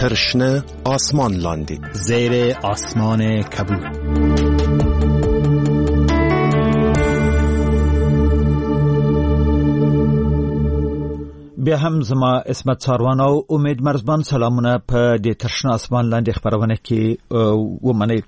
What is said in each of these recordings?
در شنه آسمان لاندید، زیر آسمان کبود. بیا هم زما اسمت ساروان او امید مرزبان سلامونه په دې ترشنه آسمان لاندې خبرونه کې ومنئ.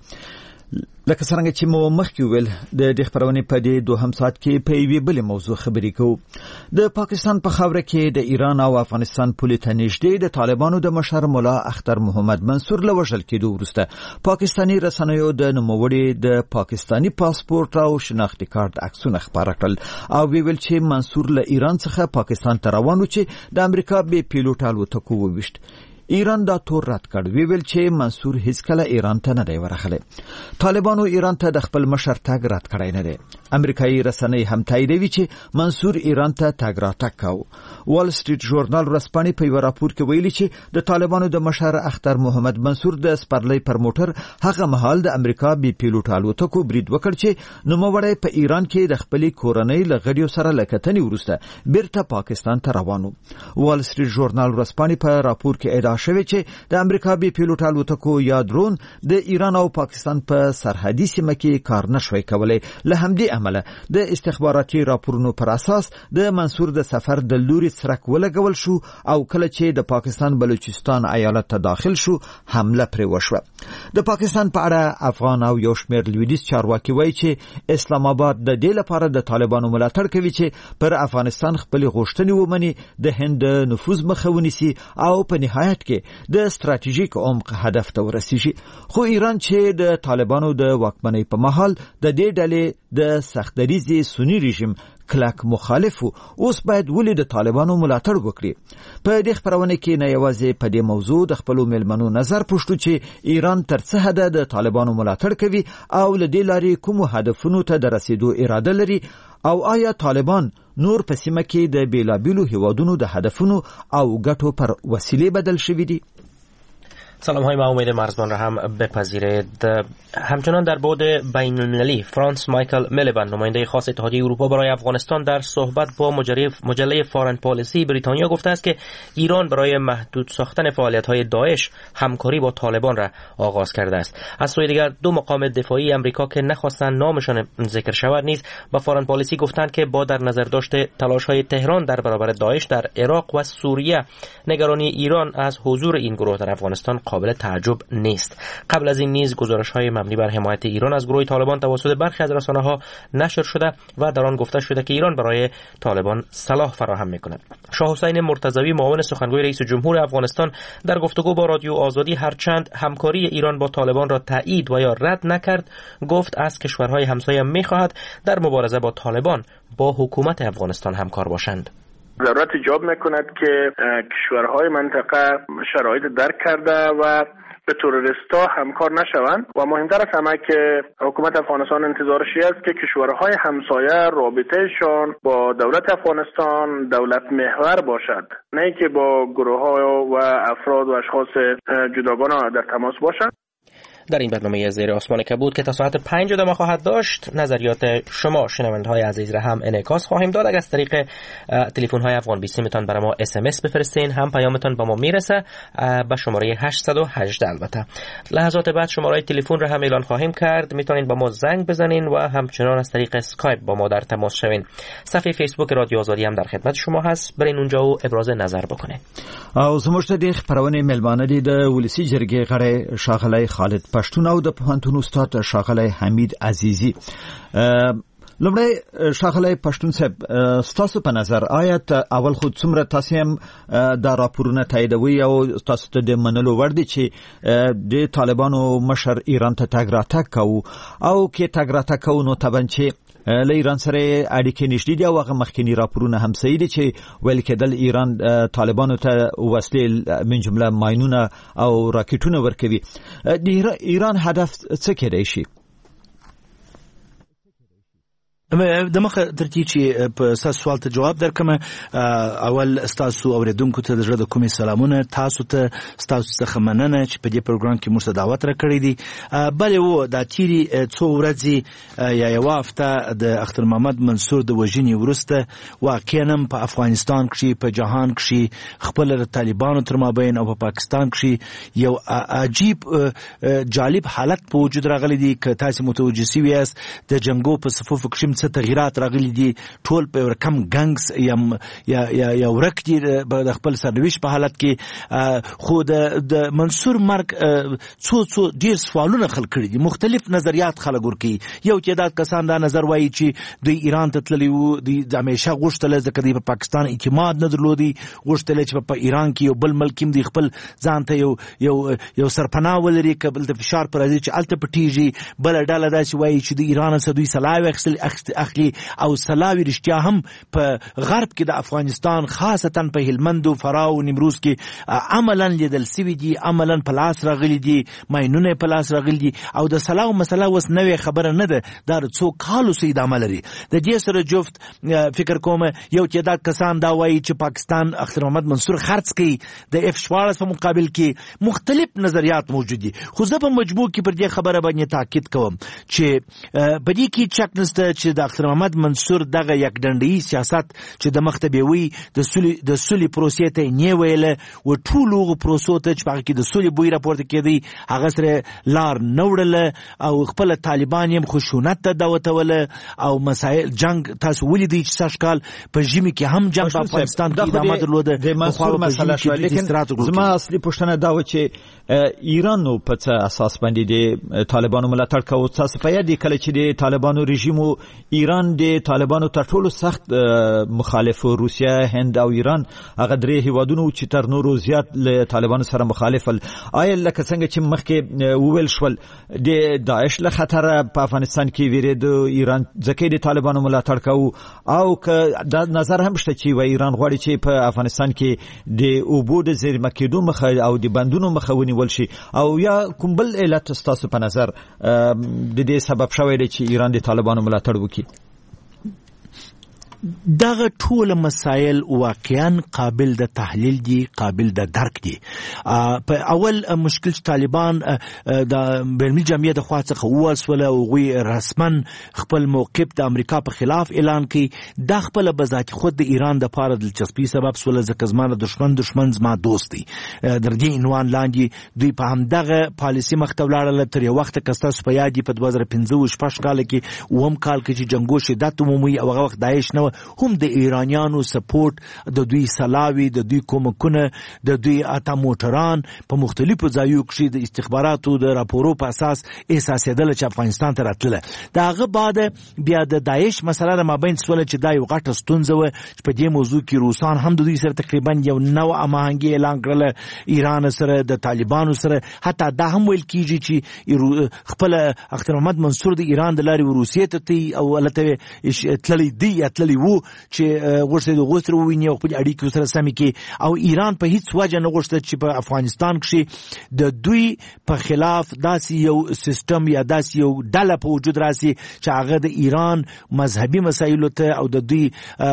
لکه څنګه چې مو مخکې ویل د دې خبرونې په دې دوهم ساعت کې په یوې بلې موضوع خبرې کوو. د پاکستان په خاوره کې د ایران او افغانستان پولې ته نږدې د طالبانو د مشر ملا اختر محمد منصور له وژل کېدو وروسته پاکستاني رسنیو د نوموړي د پاکستاني پاسپورت او شناختي کارت عکسونه خپاره کړل او ویل چې منصور له ایران څخه پاکستان ته روان و چې د امریکا بې پیلوټ الوتکو وویشت. ایران دا تور رد کړ، ویل چې منصور هیڅ کله ایران ته نه دی ورغلی. طالبانو ایران ته د خپل مشر تګ رد کړی نه دی. امریکایي رسنۍ هم تاییدوي چې منصور ایران ته تګ راتګ کاوه. وال سټریټ ژورنال ورځپاڼې په یو راپور کې ویلي چې د طالبانو د مشر اختر محمد منصور د سپرلۍ پر موټر هغه مهال د امریکا بې پیلوټ الوتکو برید وکړ چې نوموړی په ایران کې د خپلې کورنۍ له غړیو سره له کتنې وروسته بیرته پاکستان ته روان و. وال سټریټ ژورنال ورځپاڼې په راپور کې ادعا شوی چې د امریکا بې پیلوټ الوتکو یا درون د ایران او پاکستان په سرحدي سیمه کې کار نشوي کولای. له همدې امله د استخباراتي راپورونو پر اساس د منصور د سفر د لوري څرک ولګول شو او کله چې د پاکستان بلوچستان ایالت ته داخل شو حمله پرې وشوه. د پاکستان په اړه افغان او یو شمېر لویدیځ چارواکي وایي چې اسلام آباد د دې لپاره د طالبانو ملاتړ کوي چې پر افغانستان خپل غوښتنې ومني، د هند نفوذ مخه ونیسي او په نهایت کې د ستراتیژیک عمق هدف ته ورسیږي. خو ایران چې د طالبانو د واکمنۍ په مهال د دې ډلې د سختدریزي سنی رژیم کلک مخالف اوس باید ولې د طالبانو ملاتړ وکړي. په دې خبرونه کې نه یوازې په دې موضوع د خپل ملمنو نظر پوښتو چې ایران تر څه حد د طالبانو ملاتړ کوي او له دې لارې کوم هدفونو ته د رسیدو اراده لري او آیا طالبان نور په سیمه کې د بیلابیلو هیوادونو د هدفونو او ګټو پر وسیله بدل شوي دي. سلام های، من امید مرزبان را هم بپذیرید. همچنان در بعد بین المللی فرانس مایکل میلیبند نماینده خاص اتحادیه اروپا برای افغانستان در صحبت با مجله فارن پالیسی بریتانیا گفته است که ایران برای محدود ساختن فعالیت‌های داعش همکاری با طالبان را آغاز کرده است. از سوی دیگر دو مقام دفاعی امریکا که نخواستند نامشان ذکر شود نیز با فارن پالیسی گفتند که با در نظر داشته تلاش‌های تهران در برابر داعش در عراق و سوریه نگرانی ایران از حضور این گروه در افغانستان قابل تعجب نیست. قبل از این نیز گزارش‌های مبنی بر حمایت ایران از گروه طالبان توسط برخی از رسانه‌ها نشر شده و در آن گفته شده که ایران برای طالبان سلاح فراهم می‌کند. شاه حسین مرتضوی معاون سخنگوی رئیس جمهور افغانستان در گفتگو با رادیو آزادی هرچند همکاری ایران با طالبان را تایید و یا رد نکرد، گفت از کشورهای همسایه می‌خواهد در مبارزه با طالبان با حکومت افغانستان همکار باشند. ضرورت ایجاب میکند که کشورهای منطقه شرایط درک کرده و به تروریستا همکار نشوند و مهمتر از همه که حکومت افغانستان انتظارش است که کشورهای همسایه رابطهشان با دولت افغانستان دولت محور باشد، نه اینکه با گروه‌ها و افراد و اشخاص جداگانه در تماس باشند. در این برنامه زیر آسمان کبود که تا ساعت 5 ادامه خواهد داشت، نظریات شما شنونده‌های عزیز را هم انعکاس خواهیم داد. اگر از طریق تلفن‌های افغان 20 میتون برای ما SMS بفرستین، هم پیامتون با ما میرسه به شماره 818. البته لحظات بعد شماره تلفن را هم اعلان خواهیم کرد، میتونین با ما زنگ بزنین و همچنان از طریق اسکایپ با ما در تماس شوین. صفحه فیسبوک رادیو آزادی هم در خدمت شما هست، برین اونجا و ابراز نظر بکنین. او زموږ د خبرونه ملمانه دي د ولسی جرګې غړی ښاغلی خالد پښتون او د پوهنتون استاد ښاغلی حمید عزیزی. لومړی ښاغلی پښتون صاحب، ستاسو په نظر آیا اول خود څومره تاسو هم دا راپورونه تاییدوي او تاسو ته د منلو وړ دي چې د طالبانو مشر ایران ته تګ راتګ کوي او کې تګ راتګ کوي نو طبعا چې له ایران سره اړیکې نشته دي او هغه مخکنی راپورونه هم صحیح دي چې ویل کېدل ایران طالبانو ته وسلې من جمله ماینونه او راکټونه ورکوي. د ایران هدف څه کېدای شي؟ د مخه ترتیب چې په سوال ته جواب درکم. اول تاسو اوریدونکو ته د زړه د کومې سلامونه، تاسو ته څخه مننه چې په دې پروګرام کې موږ ته دعوت راکړی دی. بلې و دا تیری څو ورځې یا یو هفته د اختر محمد منصور د وژنې وروسته واقعا په افغانستان کې په جهان کې خپل طالبانو تر مابین او په پاکستان کې یو عجیب جالب حالت په وجود راغلی دی. که تاسو متوجه شوي یاست د جنگو په صفوف کې څه تغیرات راغلي دي، ټول په رقم ګنګس یا ورک دي د خپل سرویس په حالت کې. خو د منصور مرګ څو ډیر سوالونه خلک کړي دي، مختلف نظریات خلک ورکوي. یو تعداد کسان دا نظر وایي چې دوی ایران ته تللي وو، د همیشه غوښتل ځکه دوی په پاکستان اعتماد نه درلودي، غوښتل چې په ایران کې یو بل ملک دی خپل ځان ته یو سرپناه ولري، کبل د فشار پر راځي چې الته پټیږي. بل ډله داسې وایي چې د ایران څخه دوی سلاوي اخلي او سلاوي رښتیا هم په غرب کې د افغانستان خاصتا په هلمند او فراه او نیمروز کې عملاً لیدل سوي دي، عملاً په لاس راغلي دي، ماینونه په لاس راغلي دي. او د سلاو مسله اوس نوې خبره نه ده، دا څو کالو سي ادامه لري. د دې سره جفت فکر کوم یو تعداد کسان دا وایي چې پاکستان اختر محمد منصور خرڅ کوي د F-14 په مقابل کې. مختلف نظریات موجود دي، خو زه په مجموع کې پر دې خبره باندې تاکید کوم چې په دې کې چک نشته چې د اختر محمد منصور دغه یک ډنډي سیاست چې د مختبي وي د سولې پروسې ته نه ویله و ټولو پروسو ته چې هغه کې د سولې بوی راپورته کېدی، هغه سره لار نوړله او خپل طالبان یې خشونت ته دعوت وله او مسائل جنگ تاسو ولیدئ چې ساشکال په ژمي کې هم جنگ په افغانستان کې ادامه درلوده. د منصور مسله شو، لیکن زما اصلي پوښتنه دا و چې ایران نو په څه اساس باندې د طالبانو ملاتړ کوي. تاسو په یاد کله چې د طالبانو رژیم ایران د طالبانو تر ټولو سخت مخالف روسیه، هند او ایران هغه درې هیوادونو چې تر نورو زیات له طالبانو سره مخالف ول. آیا لکه څنګه چې مخکې وویل شول د داعش له خطر په افغانستان کې ویرید ایران ځکه د طالبانو ملاتړ کوي، او که دا نظر هم شته چې و ایران غواړي چې په افغانستان کې د اوبو د زیرمه کېدو مخه او د بندونو مخه ونیول شي، او یا کوم بل علت ستاسو په نظر د دې سبب شوی دی چې ایران د طالبانو ملاتړ وکړي؟ دغه ټول مسائل واقعا قابل د تحلیل دي، قابل د درک دي. په اول مشکل چې طالبان د بین‌المللي جمعیت د خوا څخه ووسوله او غوی رسما خپل موقف د امریکا په خلاف اعلان کړي، د خپل بذات خود د ایران د پاره دلچسپي سبب سوله ځکه زمانه دشمن زما دوست دی. در دې عنوان لاندې دوی په همدغه پالیسي مخ ته ولاړل. تر یو وخت کسته په یاد په 2015 کال کې اوم کال کې چې جنگو شدت عمومي او هغه وخت داعش نه هم د ایرانیانو سپورټ، د دوی سلاوي، د دوی کومکونه، د دوی اته موټران په مختلفو ځایو کې د استخباراتو د راپورو په اساس احساسېدل چې افغانستان ته راتله. داغه بعد بیا د داعش مسله د مابین سوله چې دا یو غټه ستونزه و چې په دې موضوع کې روسان هم د دوی سره تقریبا یو نوع اماهنګي اعلان کړل، ایران سره د طالبانو سره. حتی دا هم ویل کیږي چې خپل اختر محمد منصور د ایران د لارې روسیې ته او الته تللی وو چې غوښتل د غوښتل ویني او خپل اړیکې سره سمې کې، او ایران په هیڅ وجه نه غوښتل چې په افغانستان کې د دوی په خلاف داسې یو سیستم یا داسې یو ډله په وجود راسي چې هغه د ایران مذهبي مسایلو ته او د دوی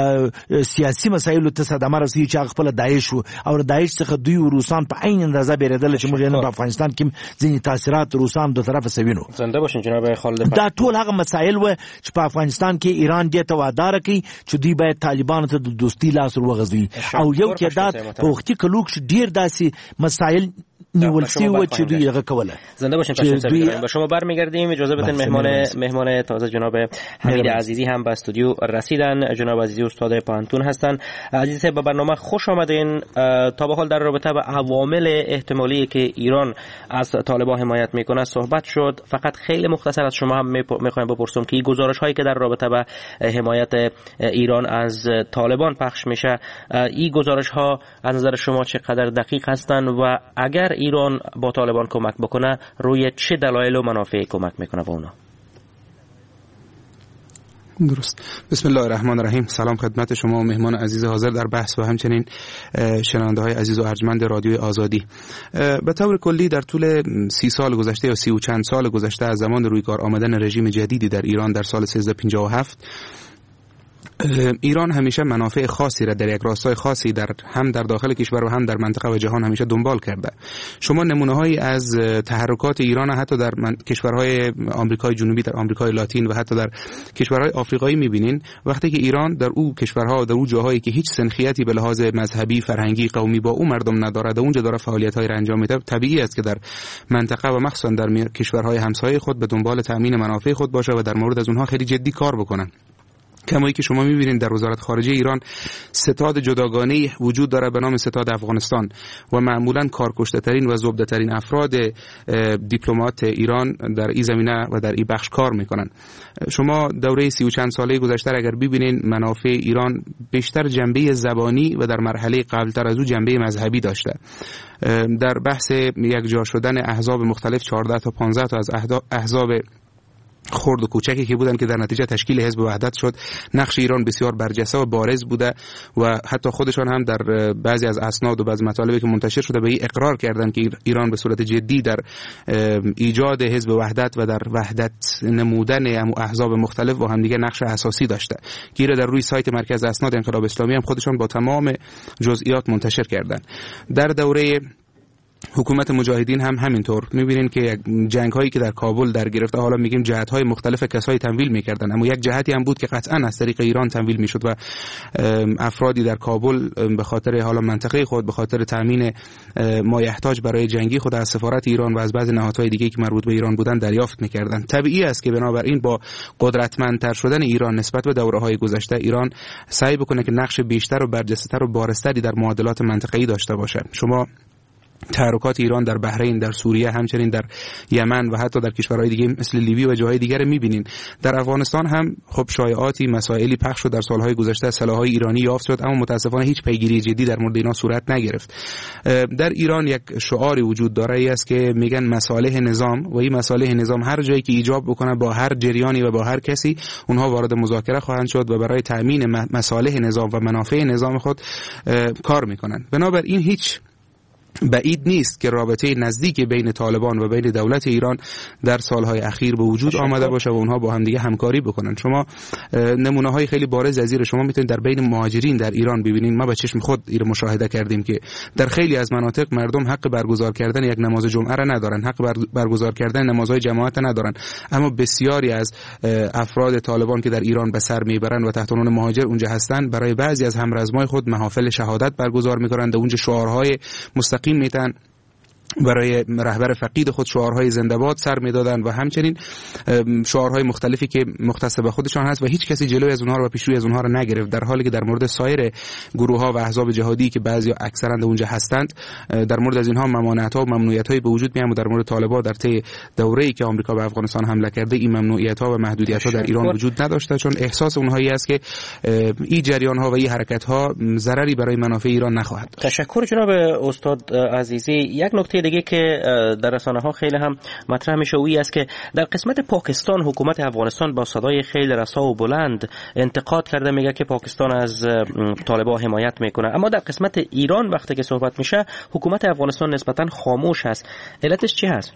سیاسي مسایلو ته صدمه رسوي چې هغه خپل داعش او داعش څخه دوی روسان په عین اندازه بیرېدل چې موږ نه په افغانستان کې ځینې تاثیرات روسان دوه طرفه سوینو. زنده باشین جناب خالد. دا ټول هغه مسایل و چې په افغانستان کې ایران دې ته وعده کوي چې دوی باید طالبانو ته د دوستي لاس وروغځوي، او یو تعداد په وختي کلوک ډیر داسې مسایل نیول سیو چې دوی هغه کوله. زنده باشین پشتون. با شما برمیگردیم. اجازه بدین مهمان تازه جناب حمید عزیزی هم به استودیو رسیدن. جناب عزیزی استاد پانتون هستن. عزیز به برنامه خوش آمدین. تا به حال در رابطه با عوامل احتمالی که ایران از طالبان حمایت میکنه صحبت شد. فقط خیلی مختصر از شما هم میخوایم بپرسم که این گزارش هایی که در رابطه با حمایت ایران از طالبان پخش میشه، این گزارش ها از نظر شما چقدر دقیق هستند و اگر ایران با طالبان کمک بکنه روی چه دلایل و منافع کمک میکنه به اونا؟ درست. بسم الله الرحمن الرحیم. سلام خدمت شما و مهمان عزیز حاضر در بحث و همچنین شنونده های عزیز و ارجمند رادیوی آزادی. به طور کلی در طول 30 سال گذشته یا 30 و چند سال گذشته از زمان رویکار آمدن رژیم جدیدی در ایران در سال 1357 ایران همیشه منافع خاصی را در یک راستای خاصی هم در داخل کشور و هم در منطقه و جهان همیشه دنبال کرده. شما نمونه‌هایی از تحرکات ایران حتی در کشورهای آمریکای جنوبی، در آمریکای لاتین و حتی در کشورهای آفریقایی می‌بینین وقتی که ایران در او کشورها و در او جاهایی که هیچ سنخیتی به لحاظ مذهبی، فرهنگی، قومی با او مردم ندارد، اونجا داره فعالیت‌های را انجام میده، طبیعی است که در منطقه و مخصوصا در کشورهای همسایه خود به دنبال تامین منافع خود باشه و در مورد از اونها خیلی جدی کار بکنن. کمایی که شما می‌بینید در وزارت خارجه ایران ستاد جداگانه‌ای وجود داره به نام ستاد افغانستان و معمولاً کارکشته‌ترین و زبده‌ترین افراد دیپلمات ایران در این زمینه و در این بخش کار میکنن. شما دوره 30 و چند ساله گذشته اگر ببینید منافع ایران بیشتر جنبه زبانی و در مرحله قبل‌تر از او جنبه مذهبی داشته. در بحث یک جا شدن احزاب مختلف 14 تا 15 تا از احزاب خرد و کوچکی که بودن که در نتیجه تشکیل حزب وحدت شد، نقش ایران بسیار برجسته و بارز بوده و حتی خودشان هم در بعضی از اسناد و بعضی مطالبی که منتشر شده به این اقرار کردن که ایران به صورت جدی در ایجاد حزب وحدت و در وحدت نمودن احزاب مختلف با هم دیگه نقش اساسی داشته. گیره در روی سایت مرکز اسناد انقلاب اسلامی هم خودشان با تمام جزئیات منتشر کردن. در دوره حکومت مجاهدین هم همینطور می‌بینین که جنگ هایی که در کابل در گرفته، حالا میگیم جهت های مختلف کسایی تمویل می‌کردن، اما یک جهتی هم بود که قطعاً از طریق ایران تمویل می‌شد و افرادی در کابل به خاطر حالا منطقه خود، به خاطر تامین مایحتاج برای جنگی خود از سفارت ایران و از بعضی نهادهای دیگه که مربوط به ایران بودن دریافت می‌کردن. طبیعی است که بنابراین با قدرتمندتر شدن ایران نسبت به دوره‌های گذشته ایران سعی بکنه که نقش بیشتر و برجسته‌تر و بارزتری در معادلات منطقه‌ای داشته باشه. شما تحرکات ایران در بحرین، در سوریه، همچنین در یمن و حتی در کشورهای دیگه مثل لیبی و جاهای دیگر می‌بینین. در افغانستان هم خب شایعاتی، مسائلی پخش شد در سالهای گذشته، سلاح‌های ایرانی یافت شد، اما متاسفانه هیچ پیگیری جدی در مورد اینا صورت نگرفت. در ایران یک شعاری وجود داره، ای است که میگن مصالح نظام و این مصالح نظام هر جایی که ایجاب بکنه با هر جریانی و با هر کسی اونها وارد مذاکره خواهند شد و برای تأمین مصالح نظام و منافع نظام خود کار میکنن. بنابراین هیچ بعید نیست که رابطه نزدیک بین طالبان و بین دولت ایران در سالهای اخیر به وجود آمده باشه و اونها با هم دیگه همکاری بکنن. شما نمونه های خیلی بارز از این شما میتونید در بین مهاجرین در ایران ببینید. ما به چشم خود این مشاهده کردیم که در خیلی از مناطق مردم حق برگزار کردن یک نماز جمعه را ندارن، حق برگزار کردن نمازهای جماعت ندارن، اما بسیاری از افراد طالبان که در ایران به سر میبرن و تحت عنوان مهاجر اونجا هستن برای بعضی از همرزمای خود محافل شهادت برگزار میکنند و اونجا شعارهای مستقیم میتن برای رهبر فقید خود شعارهای زنده باد سر میدادن و همچنین شعارهای مختلفی که مختص به خودشان هست و هیچ کسی جلوی از اونها رو و پیشروی از اونها رو نگرفت، در حالی که در مورد سایر گروه‌ها و احزاب جهادی که بعضی اکثرا اونجا هستند در مورد از اینها ممانعت‌ها و ممنوعیت‌های به وجود میاد. در مورد طالبان در طی دوره‌ای که آمریکا به افغانستان حمله کرده این ممنوعیت‌ها و محدودیت‌ها در ایران وجود نداشته، چون احساس اونهایی است که این جریان‌ها و این حرکت‌ها ضرری برای منافع ایران نخواهد. تشکر جناب استاد عزیزی. یک نکته دیگه که در رسانه‌ها خیلی هم مطرح میشه اویی است که در قسمت پاکستان حکومت افغانستان با صدای خیلی رسا و بلند انتقاد کرده، میگه که پاکستان از طالبان حمایت میکنه، اما در قسمت ایران وقتی که صحبت میشه حکومت افغانستان نسبتاً خاموش هست. علتش چی هست؟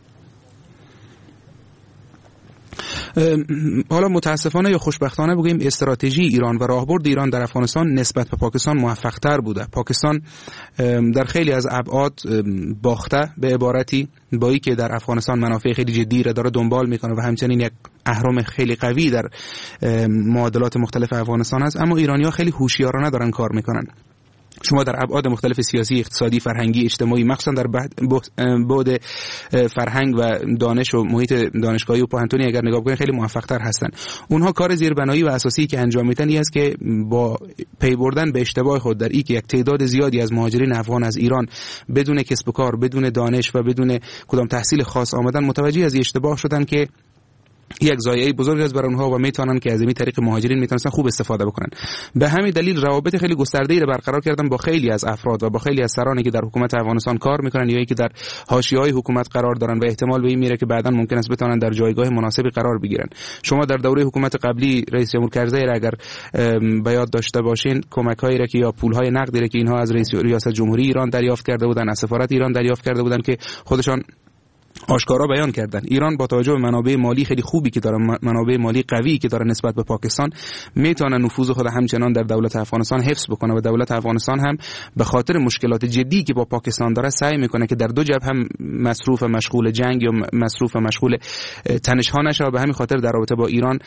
حالا متاسفانه یا خوشبختانه بگیم استراتژی ایران و راهبرد ایران در افغانستان نسبت به پاکستان موفق‌تر بوده. پاکستان در خیلی از ابعاد باخته، به عبارتی با اینکه که در افغانستان منافع خیلی جدی را داره دنبال میکنه و همچنین یک اهرم خیلی قوی در معادلات مختلف افغانستان هست، اما ایرانی‌ها خیلی هوشیارانه دارن کار میکنن. شما در ابعاد مختلف سیاسی، اقتصادی، فرهنگی، اجتماعی، مخصوصا در بعد فرهنگ و دانش و محیط دانشگاهی و پوهنتونی اگر نگاه کنید خیلی موفق‌تر هستن. اونها کار زیربنایی و اساسی که انجام میدن این است که با پی بردن به اشتباه خود در این که یک تعداد زیادی از مهاجرین افغان از ایران بدون کسب و کار، بدون دانش و بدون کدام تحصیل خاص آمدن، متوجه از اشتباه شدن که یک ضایعه بزرگ است برای اونها و میتونن که از این طریق مهاجرین میتونن خوب استفاده بکنن. به همین دلیل روابط خیلی گسترده‌ای رو برقرار کردن با خیلی از افراد و با خیلی از سرانی که در حکومت افغانستان کار میکنن یا که در حاشیه‌های حکومت قرار دارن و احتمال به این میره که بعداً ممکن است بتونن در جایگاه مناسبی قرار بگیرن. شما در دوره حکومت قبلی رئیس جمهور کرزی را اگر به یاد داشته باشین، کمک‌هایی را که یا پول‌های نقدی را که اینها از ریاست جمهوری ایران دریافت کرده بودن، از سفارت ایران دریافت کرده بودن که خودشان آشکارا بیان کردن. ایران با توجه به منابع مالی خیلی خوبی که داره، منابع مالی قوی که داره نسبت به پاکستان، میتونه نفوذ خود همچنان در دولت افغانستان حفظ بکنه و دولت افغانستان هم به خاطر مشکلات جدی که با پاکستان داره سعی میکنه که در دو جبهه هم مصروف مشغول جنگ یا مصروف مشغول تنش‌ها نشه و به همین خاطر در رابطه با ایران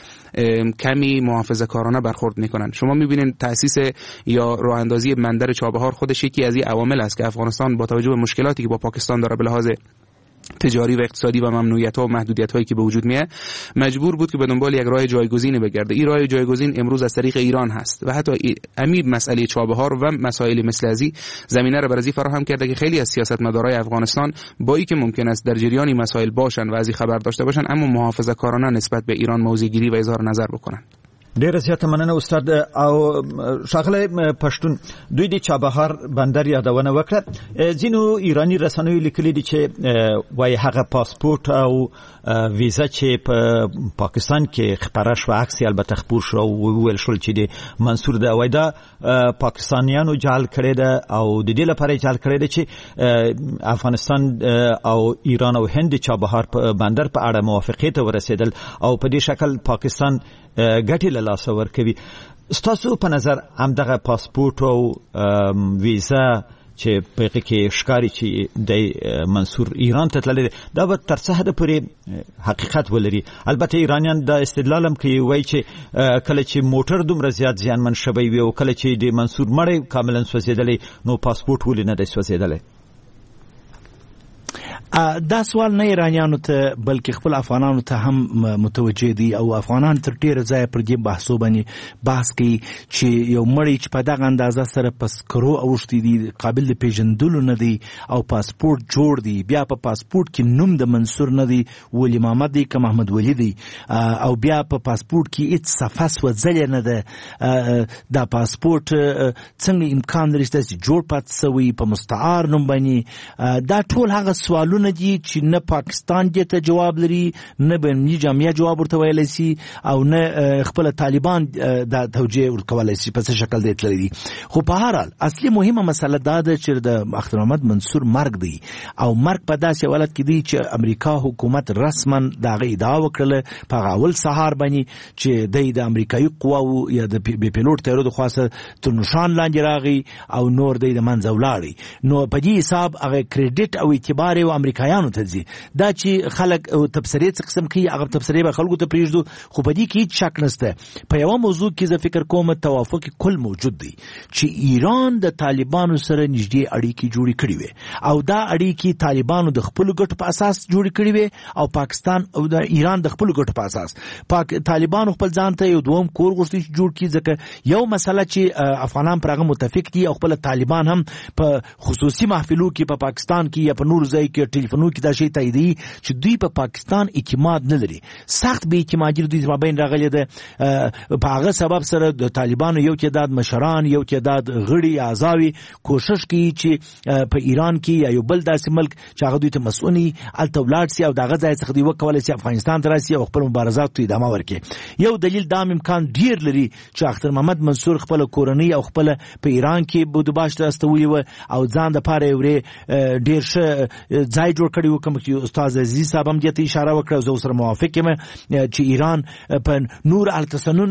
کمی محافظه‌کارانه برخورد میکنن. شما میبینید تأسیس یا راه اندازی بندر چابهار خودش یکی از این عوامل است که افغانستان با توجه به مشکلاتی که با پاکستان داره به لحاظ تجاری و اقتصادی و ممنوعیت‌ها و محدودیت‌هایی که به وجود میاد مجبور بود که به دنبال یک راه جایگزینی بگرده. این راه جایگزین امروز از طریق ایران هست و حتی همین مسئله چابهار و مسائل مثل ازی زمینه را برای فراهم کرده که خیلی از سیاستمدارای افغانستان با اینکه ممکن است در جریان مسائل باشن و از این خبر داشته باشن اما محافظه‌کارانه نسبت به ایران موضع‌گیری و اظهار نظر بکنن. ډیره زیاته مننه استاد. او ښاغلی پښتون، دوی د چابهار بندر یادونه وکړه. ځینو ایرانی رسنیو لیکلي دي چې وایي هغه پاسپورت او ویزا چې په پاکستان کې خپاره شو، عکس البته خپور شو او ویل شول چې د منصور د وای دا پاکستانیانو جعل کړی ده او د دې لپاره جعل کړی ده چې افغانستان او ایران او هند چابهار بندر په اړه موافقې ته ورسېدل او په دې شکل پاکستان ګټې له لاسه ورکوي. ستاسو په نظر همدغه پاسپورت او ویزا چې په هغه کې ښکاري چې د منصور ایران ته تللی دا به تر څه حده پورې حقیقت ولري؟ البته ایرانیان دا استدلال هم کوي، وایي چې کله چې موټر دومره زیات زیانمن شوی وي او کله چې د منصور مړی کاملا سوځېدلی نو پاسپورت ولې نه دی سوځېدلی؟ دا سوال نه ایرانیانو ته بلکې خپل افغانانو ته هم متوجه دي او افغانان تر ډیره ځای پر دې بحثو باندې بحث کوي چې یو مړی چې په دغه اندازه سره په سکرو اوښتي دي، قابل د پیژندلو نه دی او پاسپورت جوړ دی، بیا په پاسپورت کې نوم د منصور نه دی، ولی محمد دی که محمد ولی دی، او بیا په پاسپورت کې هیڅ صفحه سوځلې نه ده. دا پاسپورت څنګه امکان لري چې جوړ پاتې سوی په مستعار نوم باندې؟ دا ټول هغه سوالونه دي چې نه پاکستان دې ته جواب لري، نه بینالمللي جامعه جواب ورته ویلی سي او نه خپل طالبان دا توجیه ورکولی سي په څه شکل دی تللی دي. خو په هر حال اصلي مهمه مسله دا ده چې د اختر محمد منصور مرګ دی او مرګ په داسې حالت کې دی چې امریکا حکومت رسما د هغه ادعا وکړله په هغه اول سهار باندې چې دی د امریکایي قواو یا د بې پیلوټ طیارو د خواسه تر نشان لاندې راغی او نور دی د منځه ولاړی. نو په دې حساب هغه کریډټ او اعتبار او امریکایانو ته ځي. دا چې خلک تبصرې څه قسم کوي هغه تبصرې به خلکو ته پرېږدو، خو په دې کې هیڅ شک نشته. په یوه موضوع کې زه فکر کوم توافق کل موجود دی چې ایران د طالبانو سره نږدې اړیکې جوړې کړې وې او دا اړیکې طالبانو د خپلو ګټو په اساس جوړې کړې وې او پاکستان او د ایران د خپلو ګټو په اساس. طالبانو خپل ځان ته یو دوم کور غوښتي چې جوړ کړي، ځکه یو مسله چې افغانان پر هغه متفق دي او خپل طالبان هم په خصوصي محفلو کې په پاکستان کې یا په نور ځای کې ټلیفونونو کې دا شی تاییدي چې دوی په پاکستان اعتماد نه لري، سخت بې اعتمادي دوی مابین راغلې ده. په هغه سبب سره د طالبانو یو تعداد مشران، یو تعداد غړي اعضاوي کوشش کوي چې په ایران کې یا یو بل داسې ملک چې هغه دوی ته مسؤوني الته ولاړ سي او دغه ځای څخه دوی وکولی سي افغانستان ته راسي او خپل مبارزات ته ادامه ورکړي. یو دلیل دا امکان ډیر لري چې اختر محمد منصور خپل کورنۍ او خپل په ایران کې بودباش ته استولي و او ځان د پاره یو ډیر ښه ځای جوړ کړی و. کوم چې استاد عزیز صاحب هم دې ته اشاره وکړه، زه سره موافق یم چې ایران په نور التسنن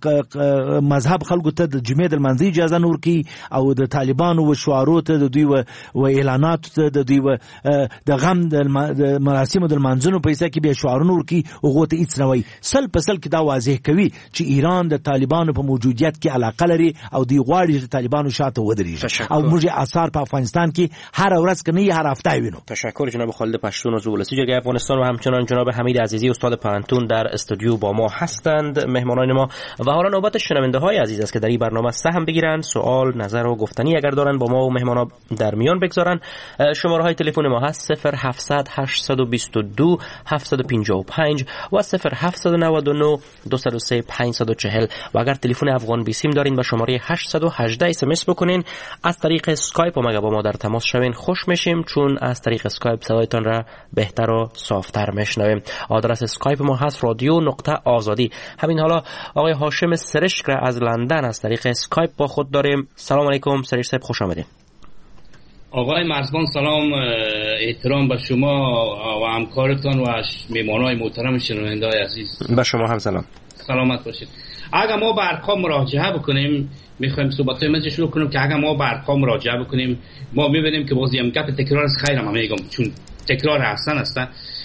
مذهب خلکو ته د جمعې د لمانځه اجازه نور کوي او د طالبانو و شعارو ته د دوی و اعلاناتو ته د دوی و د غم د مراسمو د لمانځنو په حصه کې بیا شعارونه ورکوي، هغو ته هېڅ نه وایي. سل په سل کې دا واضح کوي چې ایران د طالبانو په موجودیت کې علاقه لري او دوی غواړي چې طالبانو شاته ودرېږي او موږ آثار په افغانستان کې هر ورځ که نه هر هفته وینو. تشکر. تشکر جناب خالد پشتون عضو ولسی جرگه افغانستان و همچنان جناب حمید عزیزی استاد پانتون در استودیو با ما هستند مهمانان ما. و حالا نوبت شنونده های عزیز است که در این برنامه سهم بگیرن، سوال، نظر و گفتنی اگر دارن با ما و مهمانا در میان بگذارن. شماره های تلفن ما هست 0700 822 755 و 0799 203 540 و اگر تلفن افغان بیسیم دارین با شماره 818 اس ام اس بکنین. از طریق اسکایپ هم اگر با ما در تماس شوین خوش میشیم، چون از طریق اسکایپ صدایتان را بهتر و صافتر میشنویم. آدرس اسکایپ ما هست رادیو.آزادی. همین حالا آقای هاشم سرشک را از لندن از طریق اسکایپ با خود داریم. سلام علیکم سرشک صاحب، خوش آمدید. آقای مرزبان سلام، احترام به شما و همکارتان و مهمانای محترم شنونده های عزیز. به شما هم سلام. سلامت باشید. اگر ما به ارقام مراجعه بکنیم، میخوایم صحبتای من شروع کنیم که اگر ما به ارقام مراجعه بکنیم ما میبینیم که بازی هم گپ تکرار از خیرم میگم، چون تکرار احسن است.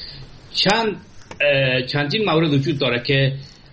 چندین مورد وجود داره که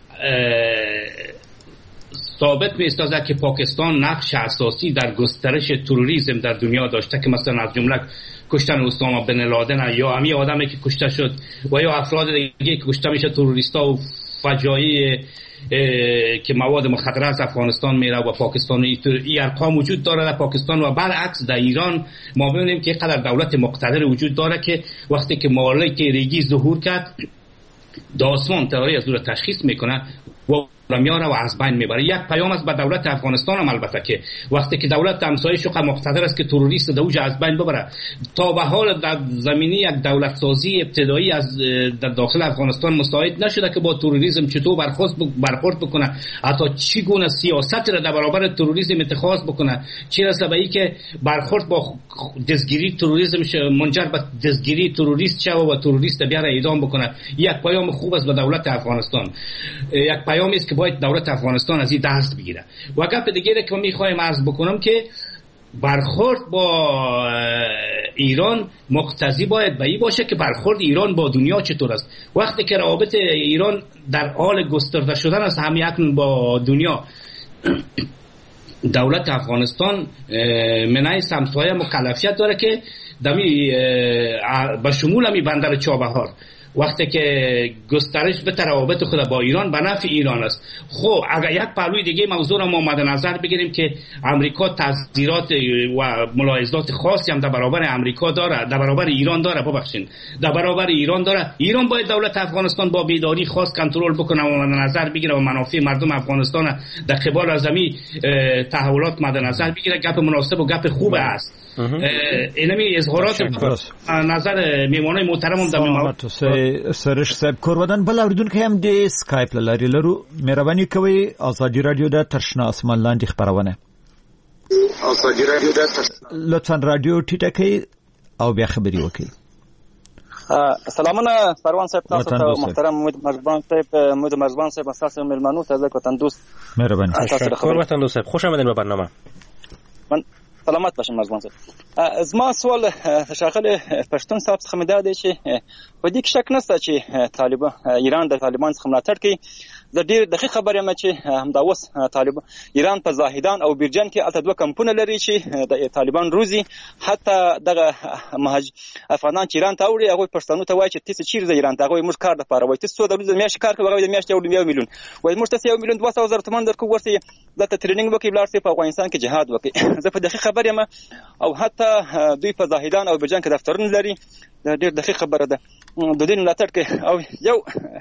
ثابت می‌سازد که پاکستان نقش اساسی در گسترش تروریسم در دنیا داشته، که مثلا از جمله کشتن اسامه بن لادن یا همین آدمی که کشته شد و یا افراد دیگه که کشته میشه، تروریستا و فجایع که مواد مخدر از افغانستان میره و پاکستان این ارقام وجود داره در پاکستان. و برعکس در ایران ما ببینیم که قدر دولت مقتدر وجود داره که وقتی که مالک ریگی ظهور کرد داسمان تئوری از دور تشخیص میکنه و میاره و از بین میبره. یک پیام است به دولت افغانستان هم البته که وقتی که دولت همسایه شو مقتدر است که تروریست دوج از بین ببره، تا به حال در زمینه یک دولت سازی ابتدایی از در داخل افغانستان مساعد نشده که با تروریسم چطور برخورد بکنه، حتی چی گونه سیاست را در برابر تروریسم اتخاذ بکنه، چه رسه به اینکه برخورد با دستگیری تروریسم منجر به دستگیری تروریست شه و تروریست بیاره اعدام بکنه. یک پیام خوب است به دولت افغانستان، یک پیامی است که باید دولت افغانستان از این دست بگیره. و گپ دیگه که میخوایم عرض بکنم که برخورد با ایران مقتضی باید به این باشه که برخورد ایران با دنیا چطور است. وقتی که روابط ایران در حال گسترده شدن است همین اکنون با دنیا، دولت افغانستان منای همسایه مکلفیت داره که دمی به شمول همی بندر چابهار وقتی که گسترش به روابط خود با ایران به نفع ایران است. خب اگر یک پهلوی دیگه موضوع را ما مد نظر بگیریم که امریکا تذیرات و ملاحظات خاصی هم در برابر امریکا داره، در برابر ایران داره، در برابر ایران داره. ایران باید دولت افغانستان با بیداری خاص کنترل بکنه و مد نظر بگیره و منافع مردم افغانستان در قبال از همین تحولات مد نظر بگیره. گپ مناسب و گپ خوب است. اینمی اظهارات نظر میمانای محترم در سلامت سرش صاحب کوردن بل اوریدونکو هم د سکایپ لاري لرو. مهرباني کوي ازادي رادیو د ترشنا اسمان لاندې خبرونه ازادي رادیو د لطفا رادیو ټیټه کړئ او بیا خبري وکړئ. سلامونه پروان صاحب، تاسو محترم محمد مرزبان صاحب، تاسو ملمنو ته وطن دوست مهرباني. تشکر وطن دوست صاحب، خوش آمدین به برنامه. من سلامت باشم مرزبان صاحب. زما سوال شاغله پښتون صاحب څخه مې دا دی چې په دې کې شک نشته چې طالبان ایران د طالبان څخه ملاتړ کوي. د ډیر دقیق خبره مې چې همدا اوس طالبان ایران په زاهدان او بیرجن کې الته دوه کمپونه لري چې د طالبان روزي، حتی دغه افغانان چې ایران ته وړي هغه پښتنو ته وایي چې تاسو چیرې ایران ته هغه موږ کار د پاره وایي تاسو د میاشتې کار کوي، هغه د میاشتې 1 میلیون وایي موږ تاسو 1,200,000 تومان درکو، ورته دلته ټریننګ وکړي بلار سي په افغانستان کې جهاد وکړي. زه په دقیق خبره مې او حتی دوی په زاهدان او بیرجن کې دفترونه لري. ډېر دقیق خبره ده د دین ملاتړ کوي. او یو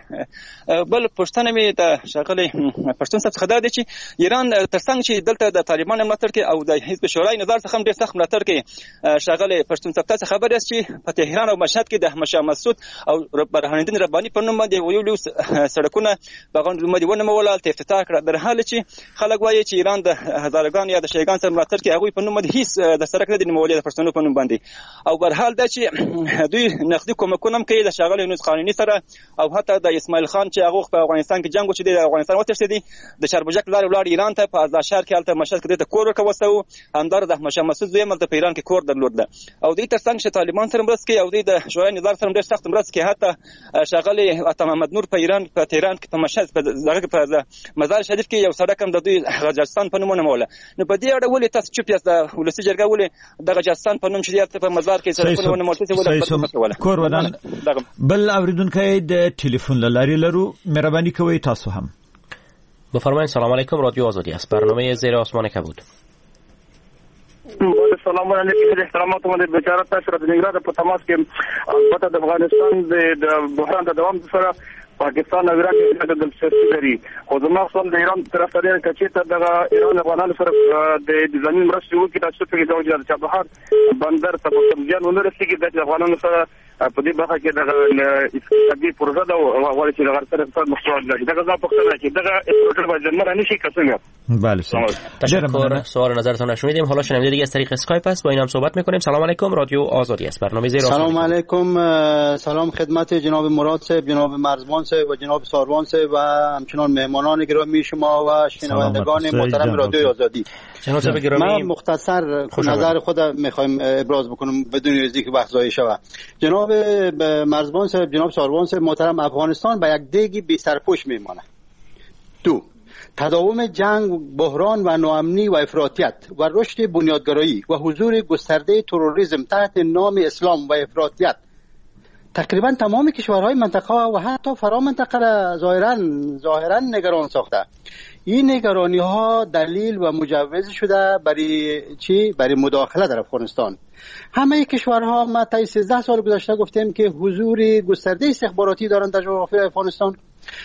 بل پښتنه مې د شاغلي پښتون څخه خدای دی چې ایران ترڅنګ چې دلته د طالبان ملاتړ کوي او د حزب شورای نظر څخه ډېر سخت ملاتړ کوي. شاغلي پښتون څخه خبره است چې په تهران او مشهد کې د احمد شاه مسعود او برهان الدین رباني په نوم باندې یو سړکونه بغون مدیونه مولال افتتاح کړ، در حال چې خلک وایي چې ایران د هزارګان یا د شیګان سره ملاتړ کوي، هغه په نوم باندې هیڅ د سړک نه دی مولای د پښتنو په نوم باندې. او بهر حال دا چې دوی نقدي کومکونه کوي د شاغلي نوز قانوني سره او حتی د اسماعیل خان چې هغه په افغانستان کې جنگ وکړي د افغانستان وتښتېدی د چاربجک لارې ولاړ ایران ته په آزاد شهر کې هلته مشهد کې د کور ورکوسته همدار د احمد شاه مسعود زوی ملته په ایران کې کور درلود او دوی ترڅنګ چې طالبان سره مرسته کوي او دوی د شورای نظام سره ډېر سخت مرسته کوي حتی شغلي عطا محمد نور په ایران په تهران کې په مشهد په مزار شریف کې یو سړک هم د دوی غجرستان په نوم ونوموله نو په دې اړه ولې تاسو چوپ یاست د ولسی جرګه ولې د غجرستان په نوم چې په مزار کې سړکونه ونومول کور ودان بل اوریدونکو د ټلیفون لاري لرو مهرباني کوئ تاسو هم بفرمایید. سلام علیکم، رادیو آزادی است، برنامه زیر آسمان کبود. سلام علیکم، احترامات مند بشارت تاسو د نګران په تماس کې البته د افغانستان د بحران د دوام سره پاکستان او ایران کې د دلچسپي لري خو زموږ څل د ایران طرف ته کچې ته د ایران افغانانو سره د زمين مرستې وکړي تاسو په کې د چابهار بندر ته په سمجان ونرسېږي د افغانانو سره په دې برخه کې د اقتصادي پروژه دا وایي چې د غرب سره مخالفت لري دغه ځا پختنه چې دغه پروژه باید نه نشي کسنه. بله تشکر. سوال نظرتون رو شنیدیم. حالا شنونده دیگه از طریق اسکایپ است، با این هم صحبت میکنیم. سلام علیکم، رادیو آزادی است، برنامه زیر آسمان. سلام علیکم، سلام خدمت جناب مراد صاحب، جناب مرزبان صاحب و جناب ساروان صاحب و همچنان مهمانان گرامی شما و شنوندگان محترم رادیو آزادی. من مختصر نظر خود میخوایم ابراز بکنم بدون ریزی که وقت ضایع شود. جناب مرزبان صاحب، جناب ساروان صاحب محترم، افغانستان به یک دیگی بی سرپوش میمانه. دو، تداوم جنگ، بحران و ناامنی و افراطیت و رشد بنیادگرایی و حضور گسترده تروریسم تحت نام اسلام و افراطیت تقریبا تمام کشورهای منطقه و حتی فرامنطقه را ظاهرا نگران ساخته. این نگرانی ها دلیل و مجوز شده برای مداخله در افغانستان. همه کشورها ما تا 13 سال گذشته گفتیم که حضور گسترده استخباراتی دارند در جغرافیای افغانستان.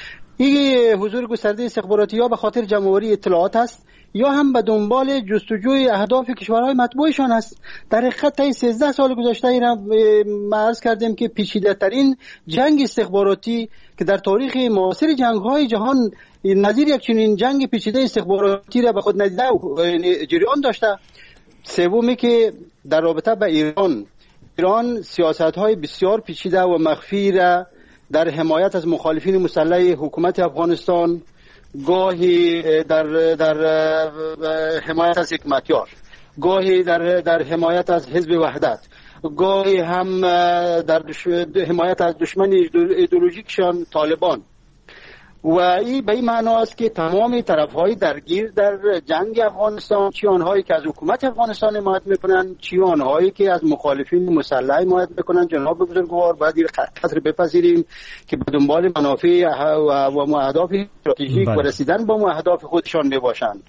این حضور گسترده استخباراتی ها به خاطر جمع‌آوری اطلاعات است یا هم به دنبال جستجوی اهداف کشورهای مطبوعشان است. در حقیقت تا 13 سال گذشته اینا عرض کردیم که پیچیده‌ترین جنگ استخباراتی که در تاریخ معاصر جنگ‌های جهان نظیر یک چنین جنگ پیچیده استخباراتی را به خود ندیده جریان داشته. سومی که در رابطه با ایران سیاست‌های بسیار پیچیده و مخفی را در حمایت از مخالفین مسلح حکومت افغانستان، گاهی در حمایت از حکمتیار، گاهی در حمایت از حزب وحدت، گاهی هم در حمایت از دشمن ایدئولوژیکشان طالبان. و این به این معنا است که تمام طرف‌های درگیر در جنگ افغانستان، چی آنهایی که از حکومت افغانستان حمایت میکنن، چی آنهایی که از مخالفین مسلح حمایت میکنن، جناب بزرگوار باید این قدر بپذیریم که به دنبال منافع و اهداف استراتژیک و رسیدن با اهداف خودشان میباشند.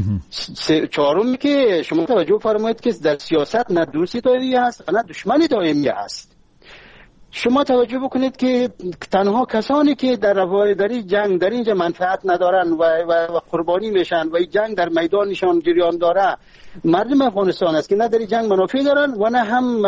چهارمی که شما توجه فرمایید که در سیاست نه دوستی دائمی است نه دشمنی دائمی است. شما توجه بکنید که تنها کسانی که در این جنگ در اینجا منفعت ندارن و قربانی میشن و این جنگ در میدانشان جریان داره مردم افغانستان است که نه در این جنگ منافع دارن و نه هم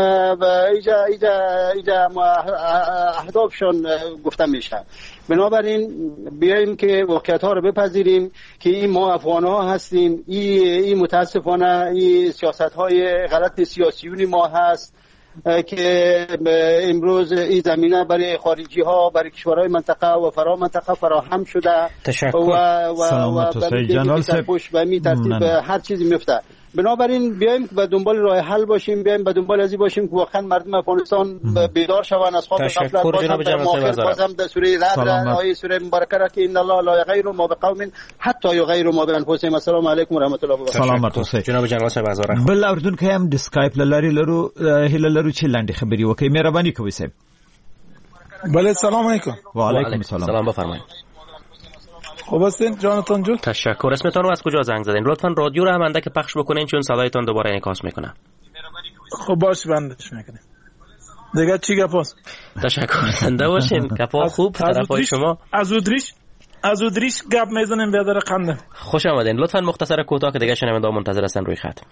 ایجا اهدافشان گفته میشه. بنابراین بیاییم که واقعیت ها رو بپذیریم که این ما افغان ها هستیم. این متاسفانه این سیاست های غلط سیاسیونی ما هست که امروز این زمینه برای خارجی ها، برای کشورهای منطقه و فرامنطقه فراهم شده. تشکر. سلامت حسین جنرال صاحب و می ترتیب هر چیزی میفته. بنابراین بیایم که به دنبال راه حل باشیم، بیایم به دنبال ازی باشیم که واقعا مردم افغانستان بیدار شوند از خواب غفلت. بازم در سوره رعد آیه سوره مبارکه را که ان الله لا یغیر ما بقوم حتی یغیروا ما بانفسهم. السلام علیکم و رحمت الله و برکاته. سلامت حسین جناب جنرال صاحب هزار بل اردن کې هم د اسکایپ لاري لرو هله لرو چې لاندې خبري وکي. مهرباني کوئ صاحب. بله سلام علیکم. و علیکم السلام. سلام بفرمایید. خوب هستین جانتان جون؟ تشکر. اسمتون رو از کجا زنگ زدین؟ لطفاً رادیو رو هم اندک پخش بکنین چون صدایتون دوباره انعکاس میکنه. خب باش بندش میکنیم. دیگه چی گپاست؟ تشکر. زنده باشین. گپا خوب طرفای شما. از ودریش گپ میزنیم بیادر قنده. خوش آمدین. لطفاً مختصر کوتاه که دیگه شنونده منتظر هستن روی خط.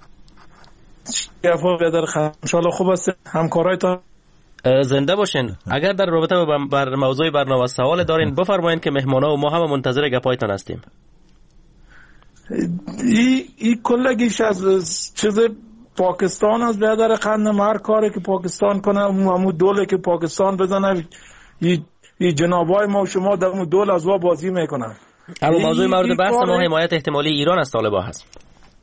گپا بیادر قنده. ان شاء الله خوب است. همکارایتان زنده باشین. اگر در رابطه با موضوع برنامه سوال دارین بفرمایید که مهمانا و ما هم منتظر گپایتان هستیم. این کلگیش از چیز پاکستان از بیادر قند هر کاری که پاکستان کنه همون دوله که پاکستان بزنه این جنابای ما و شما در اون دول از وا بازی میکنن. اما موضوع مورد بحث ما حمایت احتمالی ایران از طالبان هست.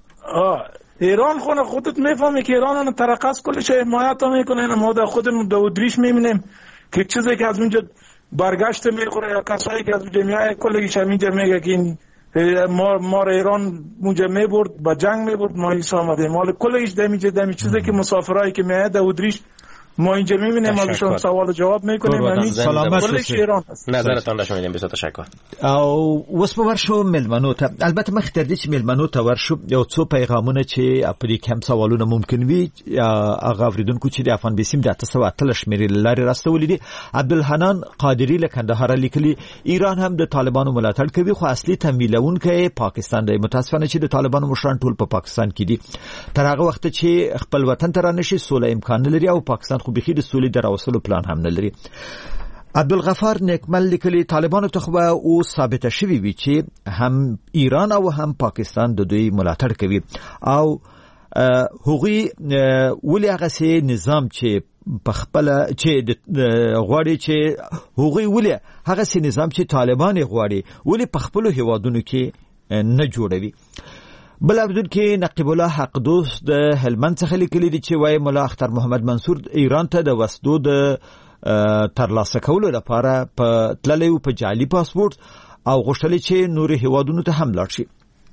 ایران خودت میفهمی که ایران اون ترقص کلش حمایت میکنه. ما در خودمون دودریش میبینیم که چیزی که از اونجا برگشت میخوره یا کسایی که از اونجا میای کلش همینجا میگه که این ما ایران اونجا میبرد با جنگ میبرد ما ایسا آمده مال کلش دمی چیزی که مسافرایی که میاد دودریش ما اینجا میبینیم ازشون سوال جواب میکنیم. همین سلامت ایران نظرتان را شنیدیم. بسیار تشکر. او وسپه ورشو ملمنو ته البته مخ تر دې چې ملمنو ته ورشو یو څو پیغامونه چې په دې کم سوالونه ممکن وي هغه اوریدونکو چې د افغان بیسیم د 813 شمیرې لارې راستولې دي. عبدالحنان قادری له کندهار لیکلي ایران هم د طالبانو ملاتړ کوي خو اصلي تمویلونکی پاکستان دی. متاسفانه چې د طالبانو مشران ټول په پاکستان کې دي. تر هغه وخت چې خپل وطن ته رانشي سوله امکان نه لري او پاکستان خو بخیر د سولې د راوستلو پلان هم نه لري. عبدالغفار نیکمل لیکلي طالبانو ته خو او ثابته شوی وي چې هم ایران او هم پاکستان د دوی ملاتړ کوي او هغوی ولې هغه سي نظام چې په خپل چې غواړي چې هغوی ولې هغه سي نظام چې طالبان غواړي ولې په خپل هیوادونو کې نه جوړوي. بل عبدل کې نقیب الله حق دوست د هلمند څخه لیکلي دي چې وايي مولا اختر محمد منصور ایران ته د وسلو د ترلاسه کولو لپاره په تللی او په جعلي پاسپورت او غوښتل چې نور هیوادونو ته هم لاړ شي.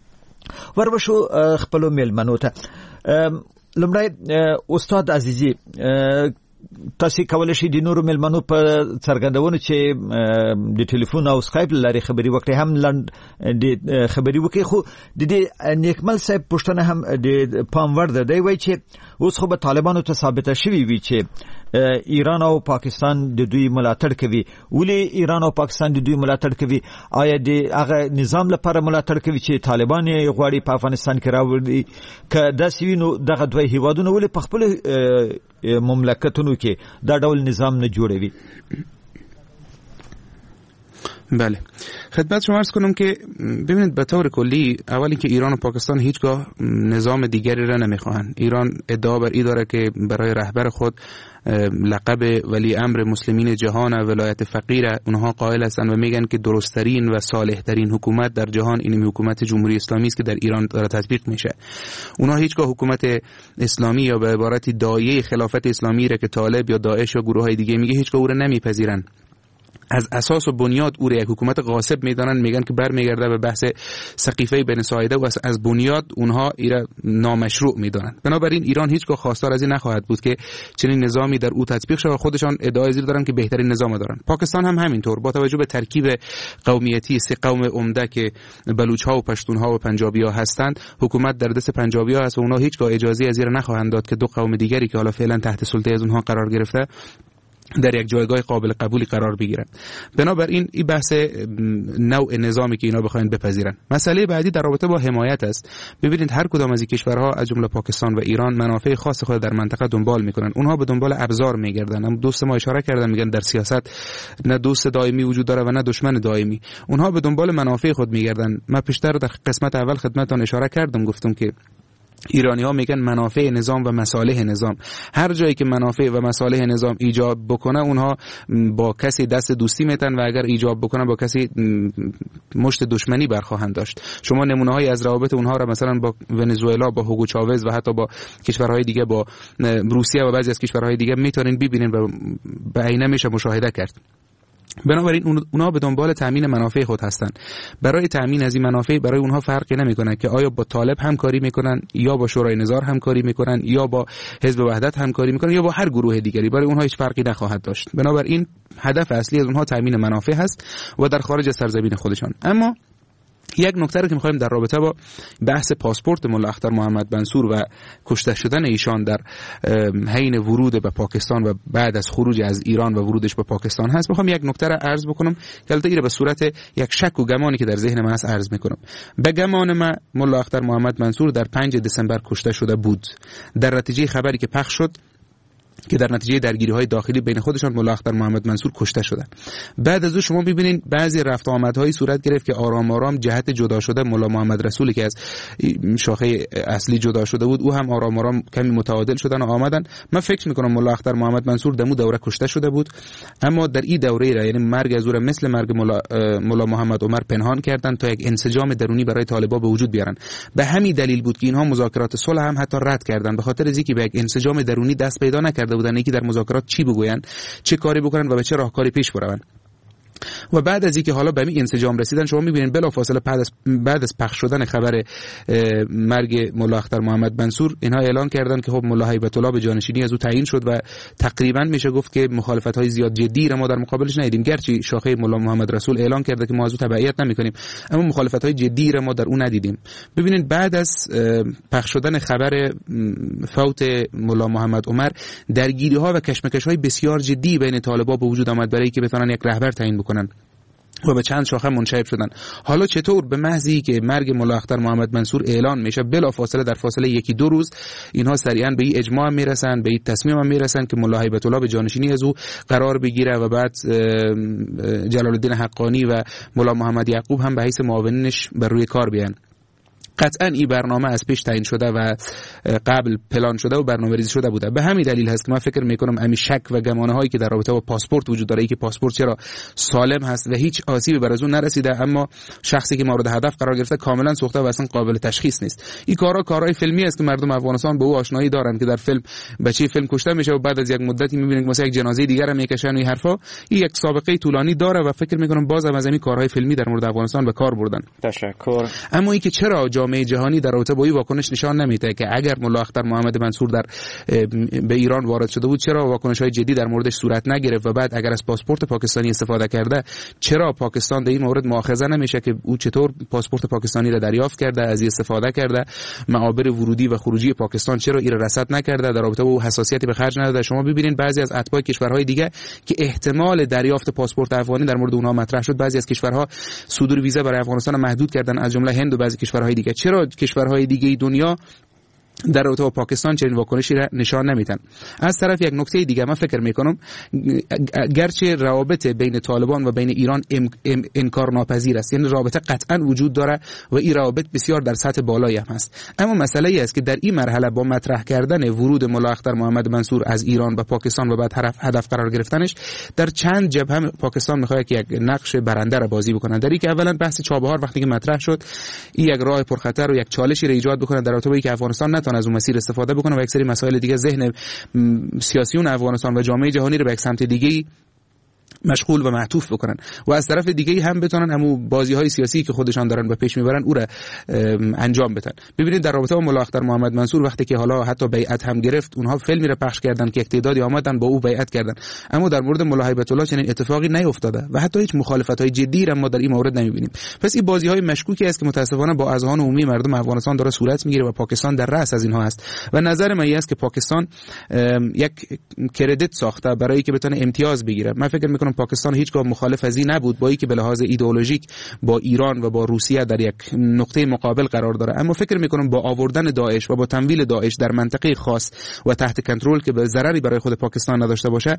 وربشو خپل میلمنو ته لمړی استاد عزیزي تاسو کولای شئ د نورو میلمنو په څرګندونو چې د ټلیفون او اسکایپ لارې خبري وکړي هم لاند د خبري وکړي. خو د دې نیکمل صاحب پښتنه هم د پام ور ده دی وای چې اوس خو به طالبانو ته ثابته شوی وي چې ایران او پاکستان د دوی ملاتړ کوي. ولې ایران او پاکستان د دوی ملاتړ کوي؟ آیا د هغه نظام لپاره ملاتړ کوي چې طالبان یې غواړي په افغانستان کې راوړي؟ که داسې وي نو دغه دوی هیوادونه ولې په خپل مملکتونو کې دا ډول نظام نه جوړوي؟ بله خدمت شما عرض کنم که ببینید به طور کلی اولی که ایران و پاکستان هیچگاه نظام دیگری را نمیخواهند. ایران ادعا بر این داره که برای رهبر خود لقب ولی امر مسلمین جهان و ولایت فقیره اونها قائل هستند و میگن که درستترین و صالحترین حکومت در جهان این حکومت جمهوری اسلامی است که در ایران داره تطبیق میشه. اونها هیچگاه حکومت اسلامی یا به عبارتی داعیه خلافت اسلامی را که طالب یا داعش یا گروه های دیگه میگه هیچگاه او را نمیپذیرن. از اساس و بنیاد او را یک حکومت غاصب میدانن، میگن که برمیگرده به بحث سقیفه بن ساعده و از بنیاد اونها ایرا نامشروع میدانن. بنابراین ایران هیچگاه خواستار از این نخواهد بود که چنین نظامی در او تطبیق شود. خودشان ادعای زیر دارن که بهترین نظام دارن. پاکستان هم همینطور با توجه به ترکیب قومیتی سه قوم عمده که بلوچ ها و پشتون ها و پنجابی ها هستند، حکومت در دست پنجابی ها است و اونها هیچگاه اجازه از این نخواهند داد که دو قوم دیگری که حالا فعلا تحت سلطه از اونها قرار گرفته در یک جایگاه قابل قبولی قرار بگیرن. بنابراین این بحث نوع نظامی که اینا بخواین بپذیرن. مسئله بعدی در رابطه با حمایت است. ببینید هر کدام از این کشورها از جمله پاکستان و ایران منافع خاص خود در منطقه دنبال میکنن. اونها به دنبال ابزار میگردن. هم دوست ما اشاره کردن میگن در سیاست نه دوست دائمی وجود داره و نه دشمن دائمی. اونها به دنبال منافع خود میگردن. من پیشتر در قسمت اول خدمتتون اشاره کردم، گفتم که ایرانی ها میگن منافع نظام و مصالح نظام. هر جایی که منافع و مصالح نظام ایجاب بکنه اونها با کسی دست دوستی میتن و اگر ایجاب بکنه با کسی مشت دشمنی برخواهند داشت. شما نمونه های از روابط اونها را مثلا با ونزوئلا، با هوگو چاوز و حتی با کشورهای دیگه، با روسیه و بعضی از کشورهای دیگه میتونین ببینین و به عینه میشه مشاهده کرد. بنابراین اونها به دنبال تامین منافع خود هستند. برای تامین از این منافع برای اونها فرقی نمیکنه که آیا با طالب همکاری میکنن یا با شورای نظار همکاری میکنن یا با حزب وحدت همکاری میکنن یا با هر گروه دیگری. برای اونها هیچ فرقی نخواهد داشت. بنابراین هدف اصلی از اونها تامین منافع هست و در خارج سرزمین خودشان. اما یک نکته رو که می‌خوایم در رابطه با بحث پاسپورت مولا اختر محمد منصور و کشته شدن ایشان در حین ورود به پاکستان و بعد از خروج از ایران و ورودش به پاکستان هست، می‌خوام یک نکته رو عرض بکنم که البته این به صورت یک شک و گمانی که در ذهن من هست عرض می‌کنم. به گمان من مولا اختر محمد منصور در 5 دسامبر کشته شده بود. در نتیجه خبری که پخش شد که در نتیجه درگیری‌های داخلی بین خودشان ملا اختر محمد منصور کشته شدند. بعد از او شما ببینید بعضی رفت و آمدهای صورت گرفت که آرام آرام جهت جدا شده ملا محمد رسولی که از شاخه اصلی جدا شده بود، او هم آرام آرام کمی متعادل شدن و آمدن. من فکر می‌کنم ملا اختر محمد منصور دمو دوره کشته شده بود، اما در این دوره را یعنی مرگ از او مثل مرگ ملا محمد عمر پنهان کردن تا یک انسجام درونی برای طالبان به وجود بیارن. به همین دلیل بود که اینها مذاکرات صلح هم حتی رد کردن، به خاطر اینکه به یک انسجام درونی دست پیدا نکرده بودن اینکه در مذاکرات چی بگوین، چه کاری بکنن و به چه راهکاری پیش بروند. و بعد از اینکه حالا به این انسجام رسیدن، شما می‌بینید بلافاصله بعد از پخش شدن خبر مرگ ملا اختر محمد منصور، اینها اعلان کردند که خب ملا هیبت الله به جانشینی از او تعیین شد و تقریبا میشه گفت که مخالفت‌های زیاد جدی را ما در مقابلش ندیدیم. گرچه شاخه ملا محمد رسول اعلان کرده که ما از او تبعیت نمی‌کنیم، اما مخالفت‌های جدی را ما در او ندیدیم. ببینید بعد از پخش شدن خبر فوت ملا محمد عمر، درگیری‌ها و کشمکش‌های بسیار جدی بین طالبان به وجود آمد برای اینکه بتونن یک رهبر تعیین بکنن و به چند شاخه منشعب شدن. حالا چطور به محضی که مرگ ملا اختر محمد منصور اعلان میشه، بلافاصله در فاصله یکی دو روز اینها سریعا به این اجماع میرسن، به این تصمیم هم میرسن که ملا هیبت الله به جانشینی از او قرار بگیره و بعد جلال الدین حقانی و ملا محمد یعقوب هم به حیث معاونینش بر روی کار بیان. قطعا این برنامه از پیش تعیین شده و قبل پلان شده و برنامه‌ریزی شده بوده. به همین دلیل هست که من فکر می‌کنم امی شک و گمانه هایی که در رابطه با پاسپورت وجود داره، که پاسپورت چرا سالم هست و هیچ آسیبی بر از اون نرسیده، اما شخصی که مورد هدف قرار گرفته کاملا سوخته و اصلا قابل تشخیص نیست. این کارهای فیلمی است که مردم افغانستان به او آشنایی دارن که در فیلم بچه فیلم کشته میشه و بعد از یک مدتی می‌بینید مثلا یک جنازه دیگر هم میکشن و این حرفا. این یک سابقه طولانی داره و فکر می‌کنم باز هم از این کارهای فیلمی در مورد افغانستان به کار بردن. تشکر. اما اینکه چرا جامعه جهانی در رابطه با این واکنش نشان نمیده که اگر ملا اختر محمد منصور به ایران وارد شده بود چرا واکنش‌های جدی در موردش صورت نگرفت و بعد اگر از پاسپورت پاکستانی استفاده کرده چرا پاکستان در این مورد مؤاخذه نمیشه که او چطور پاسپورت پاکستانی را دریافت کرده، از این استفاده کرده، معابر ورودی و خروجی پاکستان چرا این رصد نکرده، در رابطه با او حساسیتی به خرج نداده. شما ببینید بعضی از اتباع کشورهای دیگه که احتمال دریافت پاسپورت افغانی در مورد اونها مطرح شد، بعضی از کشورها صدور ویزا برای افغانستان محدود کردن، از جمله هند و بعضی کشورهای دیگه. چرا کشورهای دیگه دنیا در رابطه با پاکستان چنین واکنشی را نشان نمیدن؟ از طرف یک نکته دیگه من فکر میکنم گرچه روابط بین طالبان و بین ایران انکار ناپذیر است، یعنی رابطه قطعا وجود داره و این روابط بسیار در سطح بالایی هم هست، اما مسئله ای است که در این مرحله با مطرح کردن ورود ملا اختر محمد منصور از ایران به پاکستان و بعد هدف قرار گرفتنش در چند جبهه پاکستان میخواد که یک نقش برنده را بازی بکنه. در این که اولا بحث چابهار وقتی که مطرح شد، این یک راه پرخطر و یک چالشی را ایجاد بکنه در رابطه با اینکه افغانستان از اون مسیر استفاده بکنه و یک سری مسائل دیگه ذهن سیاسیون افغانستان و جامعه جهانی رو به یک سمت دیگه مشغول و معطوف بکنن و از طرف دیگه هم بتونن همو بازی‌های سیاسی که خودشان دارن به پیش میبرن او را انجام بدن. ببینید در رابطه با ملا اختر محمد منصور وقتی که حالا حتی بیعت هم گرفت، اونها فیلمی را پخش کردن که یک تعدادی آمدن با او بیعت کردن، اما در مورد ملا هیبت الله چنین اتفاقی نیفتاده و حتی هیچ مخالفت‌های جدی را ما در این مورد نمی‌بینیم. پس این بازی‌های مشکوکی است که متأسفانه با اذهان عمومی مردم افغانستان داره صورت میگیره و پاکستان در رأس از اینها است و نظر من است که پاکستان یک کردیت ساخته برای اینکه بتونه امتیاز بگیره. من فکر می‌کنم پاکستان هیچگاه مخالف از این نبود، با اینکه به لحاظ ایدئولوژیک با ایران و با روسیه در یک نقطه مقابل قرار داره، اما فکر میکنم با آوردن داعش و با تمویل داعش در منطقه خاص و تحت کنترل که به ضرری برای خود پاکستان نداشته باشه،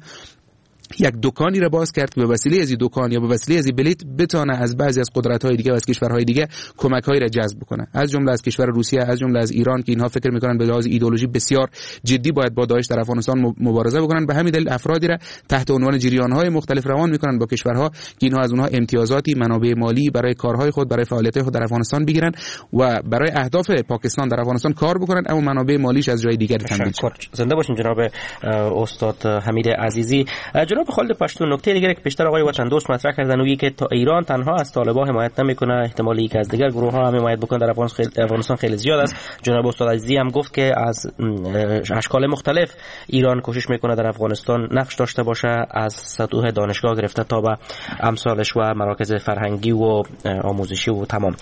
یک دکانی را باز کرد که به وسیله از این دکان یا به وسیله از این بلیت بتونه از بعضی از قدرت‌های دیگه و از کشورهای دیگه کمک‌هایی را جذب کنه، از جمله از کشور روسیه، از جمله از ایران که اینها فکر می‌کنن به لحاظ ایدئولوژی بسیار جدی باید با داعش در افغانستان مبارزه بکنن. به همین دلیل افرادی را تحت عنوان جریان‌های مختلف روان می‌کنن با کشورها که اینها از اونها امتیازاتی، منابع مالی برای کارهای خود، برای فعالیت‌های خود در افغانستان بگیرن و برای اهداف پاکستان در افغانستان کار بکنن، اما منابع مالیش از جای دیگر تامین شه. زنده باشین جناب استاد حمید عزیزی. جناب خالد پشتون، نکته دیگری که پیشتر آقای وطن دوست مطرح کردن و که تا ایران تنها از طالبان حمایت نمیکنه، احتمالی که از دیگر گروه ها هم حمایت بکنه در افغانستان خیلی زیاد است. جناب استاد عزیزی هم گفت که از اشکال مختلف ایران کوشش میکنه در افغانستان نقش داشته باشه، از سطوح دانشگاه گرفته تا به امثالش و مراکز فرهنگی و آموزشی و تمام.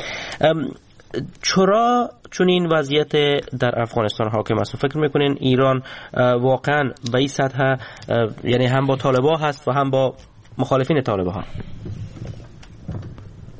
چرا چون این وضعیت در افغانستان حاکم است؟ فکر میکنین ایران واقعا به این سطح یعنی هم با طالبان هست و هم با مخالفین طالبان ها؟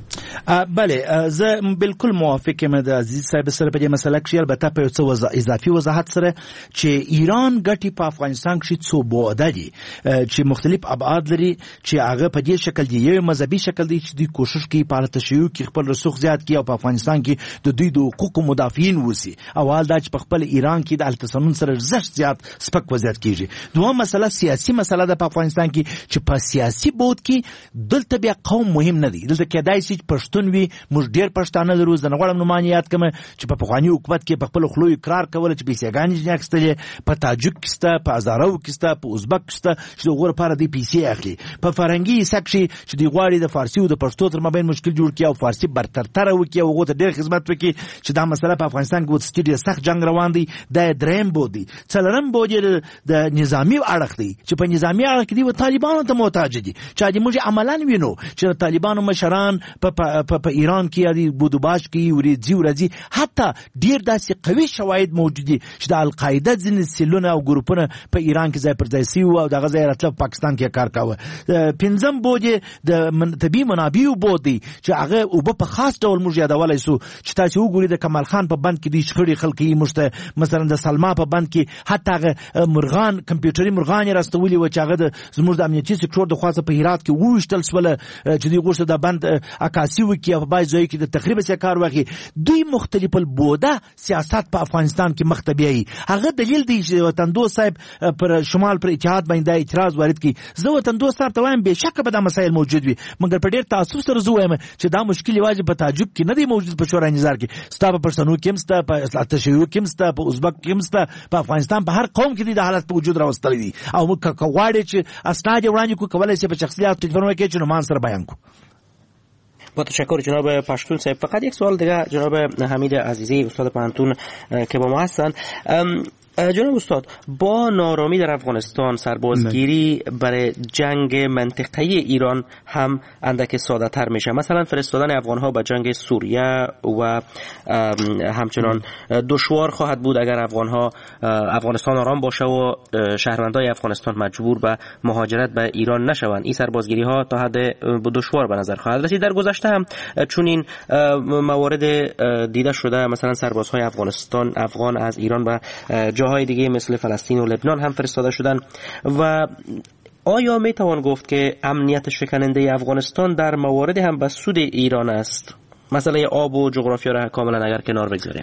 بله زه بالکل موافقم د عزیز صاحب سره په دې مسله کې، البته په څه اضافي وضاحت سره چې ایران ګټي په افغانستان کې څو بعد دي چې مختلف ابعاد لري، چې هغه په دې شکل دی، یو مذهبي شکل دی چې دوی کوشش کوي په تشیع کې خپل رسوخ زیات کړي او په افغانستان کې د دوی د حقوقو مدافعین وسی، اول دا چې په خپل ایران کې د التسامن سره زشت زیات سپک وضعیت کیږي. دوه مسله سیاسي مسله ده په افغانستان کې چې په سیاسي بود کې دلته بیا قوم مهم نه دی، دلته کېدای شي پښتون وي، موږ ډېر پښتانه لرو، زه نه غواړم نومان یاد کړم چې په پخواني حکومت کې په خپل خلو اقرار کول چې پیسېګانې نه اخیستلې، په تاجک کې سته، په هزارو کې سته، په ازبک کې سته چې د غوړ لپاره د پیسې اخلي، په فرنګي سکشي چې د غواړي د فارسی او د پښتو تر مابین مشکل جوړ کړي او فارسی برتر وکړي او غوته ډېر خدمت وکړي چې دا مسله په افغانستان کې وڅ ډېر سخت جنگ روان دی. د دریم بودی څلورم بودی د نظامی اړخ دی چې په نظامی اړخ کې دی طالبانو ته محتاج دي، چې د موږ عملاً وینو چې طالبانو مشران په ایران کې دی بودوباش کې ورځي ورځي، حتی ډېر داسې قوي شواهد موجود دي چې د القاعده ځینې سیلونه او ګروپونه په ایران کې ځای پر ځای سی او دغه ځای راتله پاکستان کې کار کاوه. پنځم بودی د طبي منابعو بودی چې هغه او په خاص ډول موږ یادولای سو چې تاسو وګورئ د کمال خان په بند کې د شخړې خلکې مشته، مثلا د سلما په بند کې حتی هغه مرغان کمپیوټري مرغان راستولي و چې هغه د زموږ د امنیتي سکتور د خاصه په هرات کې وښتل سول چې دوی غوښته د بند عکاسي وکړي او په باید ځای کې د تخریب سره کار وکړي. دوی مختلف البوده سیاست په افغانستان کې مختبیایي، هغه دلیل دی چې وطن دوست صاحب پر شمال پر اتحاد باندې اعتراض وارد کړي. زه وطن دوست صاحب ته وایم بهشکه به دا مسایل موجود وي، مګر په ډېر تاسف سره زه وایم چې دا مشکل یوازې په تاجک کې نه دی موجود، په شورای نظار کې ستا، په پښتنو کې مسته، په تشیع کې مسته، په ازبک کې مسته، په افغانستان په هر قوم کې د حالت په وجود راوستل دي او موږ غواړو چې اسناد وړاندې کو کولای شي په شخصیت ټلیفون کې چې نومان سره بیان کو. با تشکر جناب پشتون صاحب. فقط یک سوال دیگه جناب حمید عزیزی استاد پانتون که با ما هستند. جناب استاد، با نارامی در افغانستان سربازگیری برای جنگ منطقه‌ای ایران هم اندک ساده تر میشه، مثلا فرستادن افغان‌ها به جنگ سوریه و همچنان دشوار خواهد بود اگر افغانستان آرام باشه و شهروندان افغانستان مجبور به مهاجرت به ایران نشوند. این سربازگیری‌ها تا حد دشوار به نظر خواهد رسید. در گذشته هم چون این موارد دیده شده، مثلا سربازهای افغان از ایران و جاهای دیگه مثل فلسطین و لبنان هم فرستاده شدن. و آیا می توان گفت که امنیت شکننده افغانستان در موارد هم به سود ایران است؟ مسئله آب و جغرافیا را کاملا اگر کنار بگذاریم.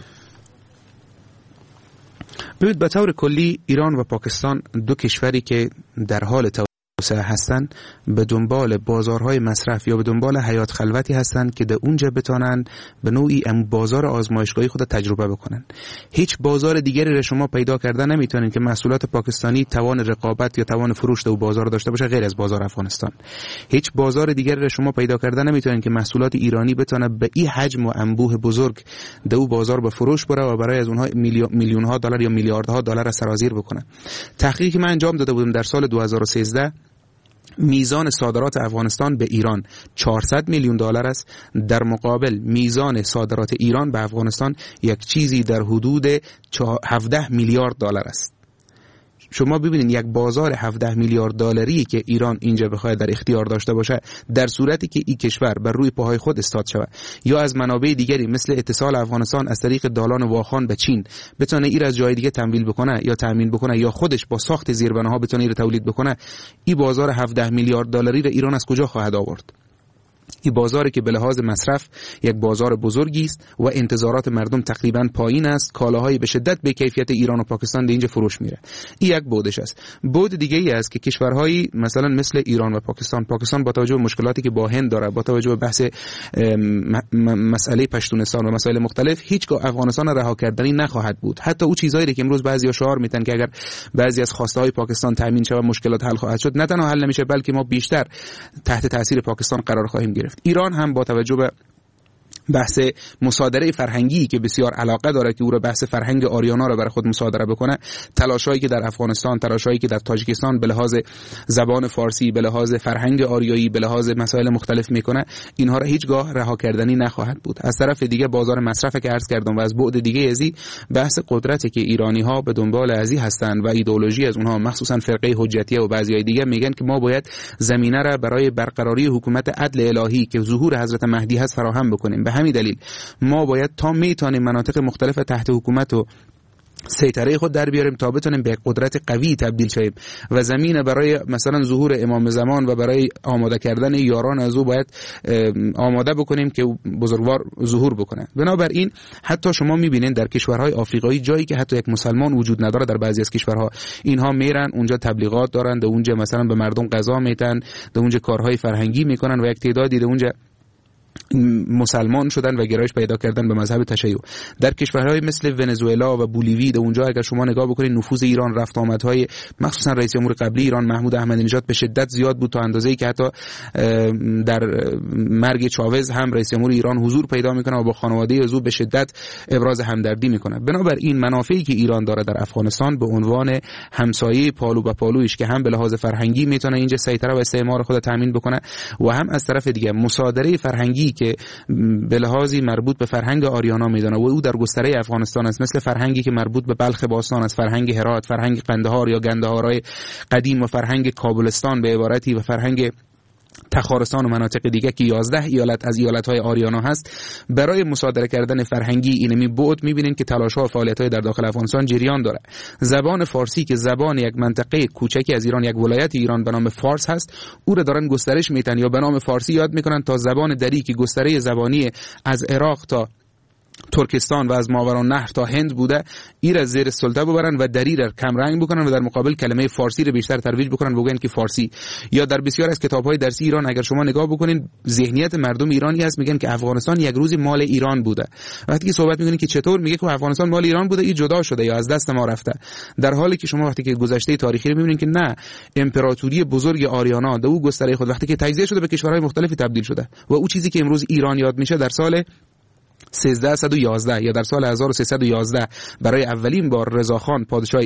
ببینید، به طور کلی ایران و پاکستان دو کشوری که در حال توسعه هستند به دنبال بازارهای مصرف یا به دنبال حیات خلوتی هستند که در اونجا بتونن به نوعی بازار آزمایشگاهی خود تجربه بکنن. هیچ بازار دیگری را شما پیدا کرده نمیتونین که محصولات پاکستانی توان رقابت یا توان فروش در بازار داشته باشه غیر از بازار افغانستان. هیچ بازار دیگری را شما پیدا کرده نمیتونین که محصولات ایرانی بتونه به این حجم و انبوه بزرگ در اون بازار به فروش بره و برای از اونها میلیون ها دلار یا میلیاردها دلار سرازیر بکنه. تحقیقی من انجام داده بودم در سال 2013 میزان صادرات افغانستان به ایران 400 میلیون دلار است، در مقابل میزان صادرات ایران به افغانستان یک چیزی در حدود 17 میلیارد دلار است. شما ببینید یک بازار 17 میلیارد دلاری که ایران اینجا بخواد در اختیار داشته باشه، در صورتی که این کشور بر روی پاهای خود استاد شود یا از منابع دیگری مثل اتصال افغانستان از طریق دالان واخان به چین بتونه این از جای دیگه تمویل بکنه یا تامین بکنه یا خودش با ساخت زیربناها بتونه این رو تولید بکنه، این بازار 17 میلیارد دلاری را ایران از کجا خواهد آورد؟ این بازاری که به لحاظ مصرف یک بازار بزرگی است و انتظارات مردم تقریبا پایین است، کالاهای به شدت به کیفیت ایران و پاکستان اینجا فروش میره. این یک بودش است. بود دیگه ای است که کشورهایی مثلا مثل ایران و پاکستان با توجه به مشکلاتی که با هند داره، با توجه به بحث مسئله پشتونستان و مسائل مختلف، هیچگاه افغانستان رها کردنی نخواهد بود. حتی اون چیزایی که امروز بعضیا شعار میتن که اگر بعضی از خواسته های پاکستان تامین شود مشکلات حل خواهد شد، نه تنها حل نمیشه بلکه ما بیشتر تحت تاثیر پاکستان قرار خواهیم گرفت. ایران هم با توجه به بحث مصادره فرهنگی که بسیار علاقه داره که او را بحث فرهنگ آریانا را برای خود مصادره بکنه، تلاشایی که در افغانستان، تلاشایی که در تاجیکستان به لحاظ زبان فارسی، به لحاظ فرهنگ آریایی، به لحاظ مسائل مختلف میکنه، اینها را هیچگاه رها کردنی نخواهد بود. از طرف دیگه بازار مصرف که عرض کردم و از بعد دیگه ازی بحث قدرتی که ایرانی ها به دنبال ازی هستند و ایدئولوژی از اونها، مخصوصا فرقه حجتیه و بعضیای دیگه میگن که ما باید زمینه را برای برقراری حکومت عدل الهی که ظهور حضرت مهدی هست فراهم بکنیم. به همین دلیل ما باید تا میتونیم مناطق مختلف تحت حکومت و سیطره خود در بیاریم تا بتونیم به قدرت قوی تبدیل شیم و زمین برای مثلا ظهور امام زمان و برای آماده کردن یاران از او باید آماده بکنیم که بزرگوار ظهور بکنه. بنابراین حتی شما میبینین در کشورهای آفریقایی جایی که حتی یک مسلمان وجود نداره، در بعضی از کشورها اینها میرن اونجا تبلیغات دارن، در اونجا مثلا به مردم غذا میدن، در اونجا کارهای فرهنگی میکنن و یک تعدادی در اونجا مسلمان شدن و گرایش پیدا کردن به مذهب تشیع. در کشورهای مثل ونزوئلا و بولیوی در اونجا اگر شما نگاه بکنید نفوذ ایران، رفت آمدهای مخصوصا رئیس جمهور قبلی ایران محمود احمدی نژاد به شدت زیاد بود، تا اندازه‌ای که حتی در مرگ چاوز هم رئیس جمهور ایران حضور پیدا میکنه و با خانواده او به شدت ابراز همدردی میکنه. بنابراین منافعی که ایران داره در افغانستان به عنوان همسایه پالو به پالویش که هم به لحاظ فرهنگی میتونه اینجا سیطره و استعمار خود تامین بکنه و هم از طرف دیگه مصادره فرهنگی که به لحاظی مربوط به فرهنگ آریانا میدونه و او در گستره افغانستان است، مثل فرهنگی که مربوط به بلخ باستان است، فرهنگ هرات، فرهنگ قندهار یا گندهارای قدیم و فرهنگ کابلستان به عبارتی و فرهنگ تخارستان و مناطق دیگه که 11 ایالت از ایالت‌های آریانا هست. برای مصادره کردن فرهنگی اینمی بود می‌بینین که تلاش‌ها و فعالیت‌های در داخل افغانستان جریان داره. زبان فارسی که زبان یک منطقه کوچکی از ایران، یک ولایت ایران به نام فارس هست، او را دارن گسترش میدن یا به نام فارسی یاد میکنن تا زبان دری که گستره زبانی از عراق تا ترکستان و از ماورالنهر تا هند بوده، این را زیر سلطه ببرن و دری را کم رنگ بکنن و در مقابل کلمه فارسی را بیشتر ترویج بکنن، بگن که فارسی. یا در بسیار از کتاب‌های درسی ایران اگر شما نگاه بکنین ذهنیت مردم ایرانی هست، میگن که افغانستان یک روزی مال ایران بوده. وقتی که صحبت میکنین که چطور، میگه که افغانستان مال ایران بوده، این جدا شده یا از دست ما رفته، در حالی که شما وقتی که گذشته تاریخی رو میبینین که نه، امپراتوری بزرگ آریانا در او گستره خود وقتی که تجزیه شده به کشورهای مختلفی تبدیل شده و او چیزی که امروز ایران یاد میشه در سال 1311 یا در سال 1311 برای اولین بار رضاخان پادشاه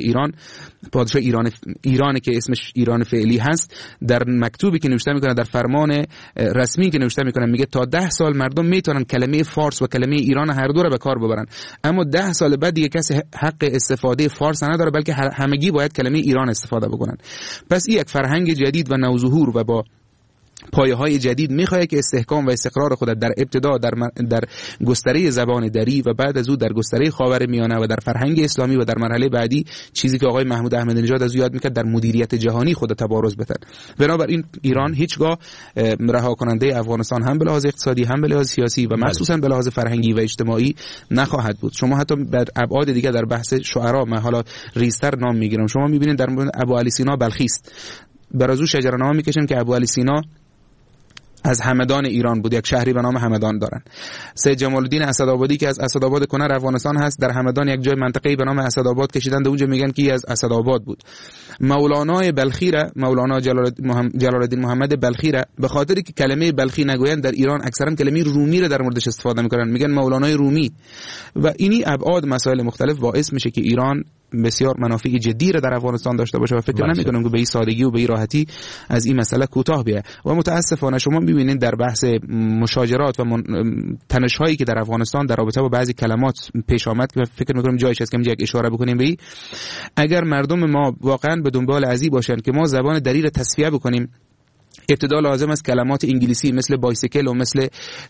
ایران که اسمش ایران فعلی هست، در مکتوبی که نوشته میکنه، در فرمان رسمی که نوشته میکنه، میگه تا 10 سال مردم میتونن کلمه فارس و کلمه ایران هر دو را به کار ببرن، اما 10 سال بعد دیگه کسی حق استفاده فارس نداره، بلکه همگی باید کلمه ایران استفاده بکنن. پس این یک فرهنگ جدید و نوظهور و با پایه‌های جدید می‌خواهد که استحکام و استقرار خود در ابتدا در گستره زبان دری و بعد از او در گستره خاورمیانه و در فرهنگ اسلامی و در مرحله بعدی چیزی که آقای محمود احمدی نژاد از او یاد می‌کرد در مدیریت جهانی خود تبارز بده. بنابراین ایران هیچگاه رها کننده افغانستان هم به لحاظ اقتصادی هم به لحاظ سیاسی و مخصوصا به لحاظ فرهنگی و اجتماعی نخواهد بود. شما حتی در ابعاد دیگه در بحث شعرا، من حالا ریستر نام میگیرم، شما می‌بینید در مورد ابوعلی سینا بلخی است، بر از او شجره‌نامه می‌کشن که ابوعلی سینا از همدان ایران بود، یک شهری به نام همدان دارن. سید جمال الدین اسدآبادی که از اسدآباد کنر افغانستان هست، در همدان یک جای منطقه‌ای به نام اسدآباد کشیدند، اونجا میگن که از اسدآباد بود. مولانا بلخی را، مولانا جلال الدین محمد بلخی را، به خاطری که کلمه بلخی نگویند در ایران اکثرا کلمه رومی را در موردش استفاده میکنن، میگن مولانای رومی. و اینی ابعاد مسائل مختلف باعث میشه که ایران بسیار منافع جدی را در افغانستان داشته باشه و فکر نمی‌کنم که به این سادگی و به این راحتی از این مسئله کوتاه بیاد. و متاسفانه شما می‌بینید در بحث مشاجرات و تنش‌هایی که در افغانستان در رابطه با بعضی کلمات پیش آمد که فکر می‌کنم جایش است که یک اشاره بکنیم به این، اگر مردم ما واقعا به دنبال ازی باشن که ما زبان دری را تصفیه بکنیم، ابتدا لازم است کلمات انگلیسی مثل بایسیکل و مثل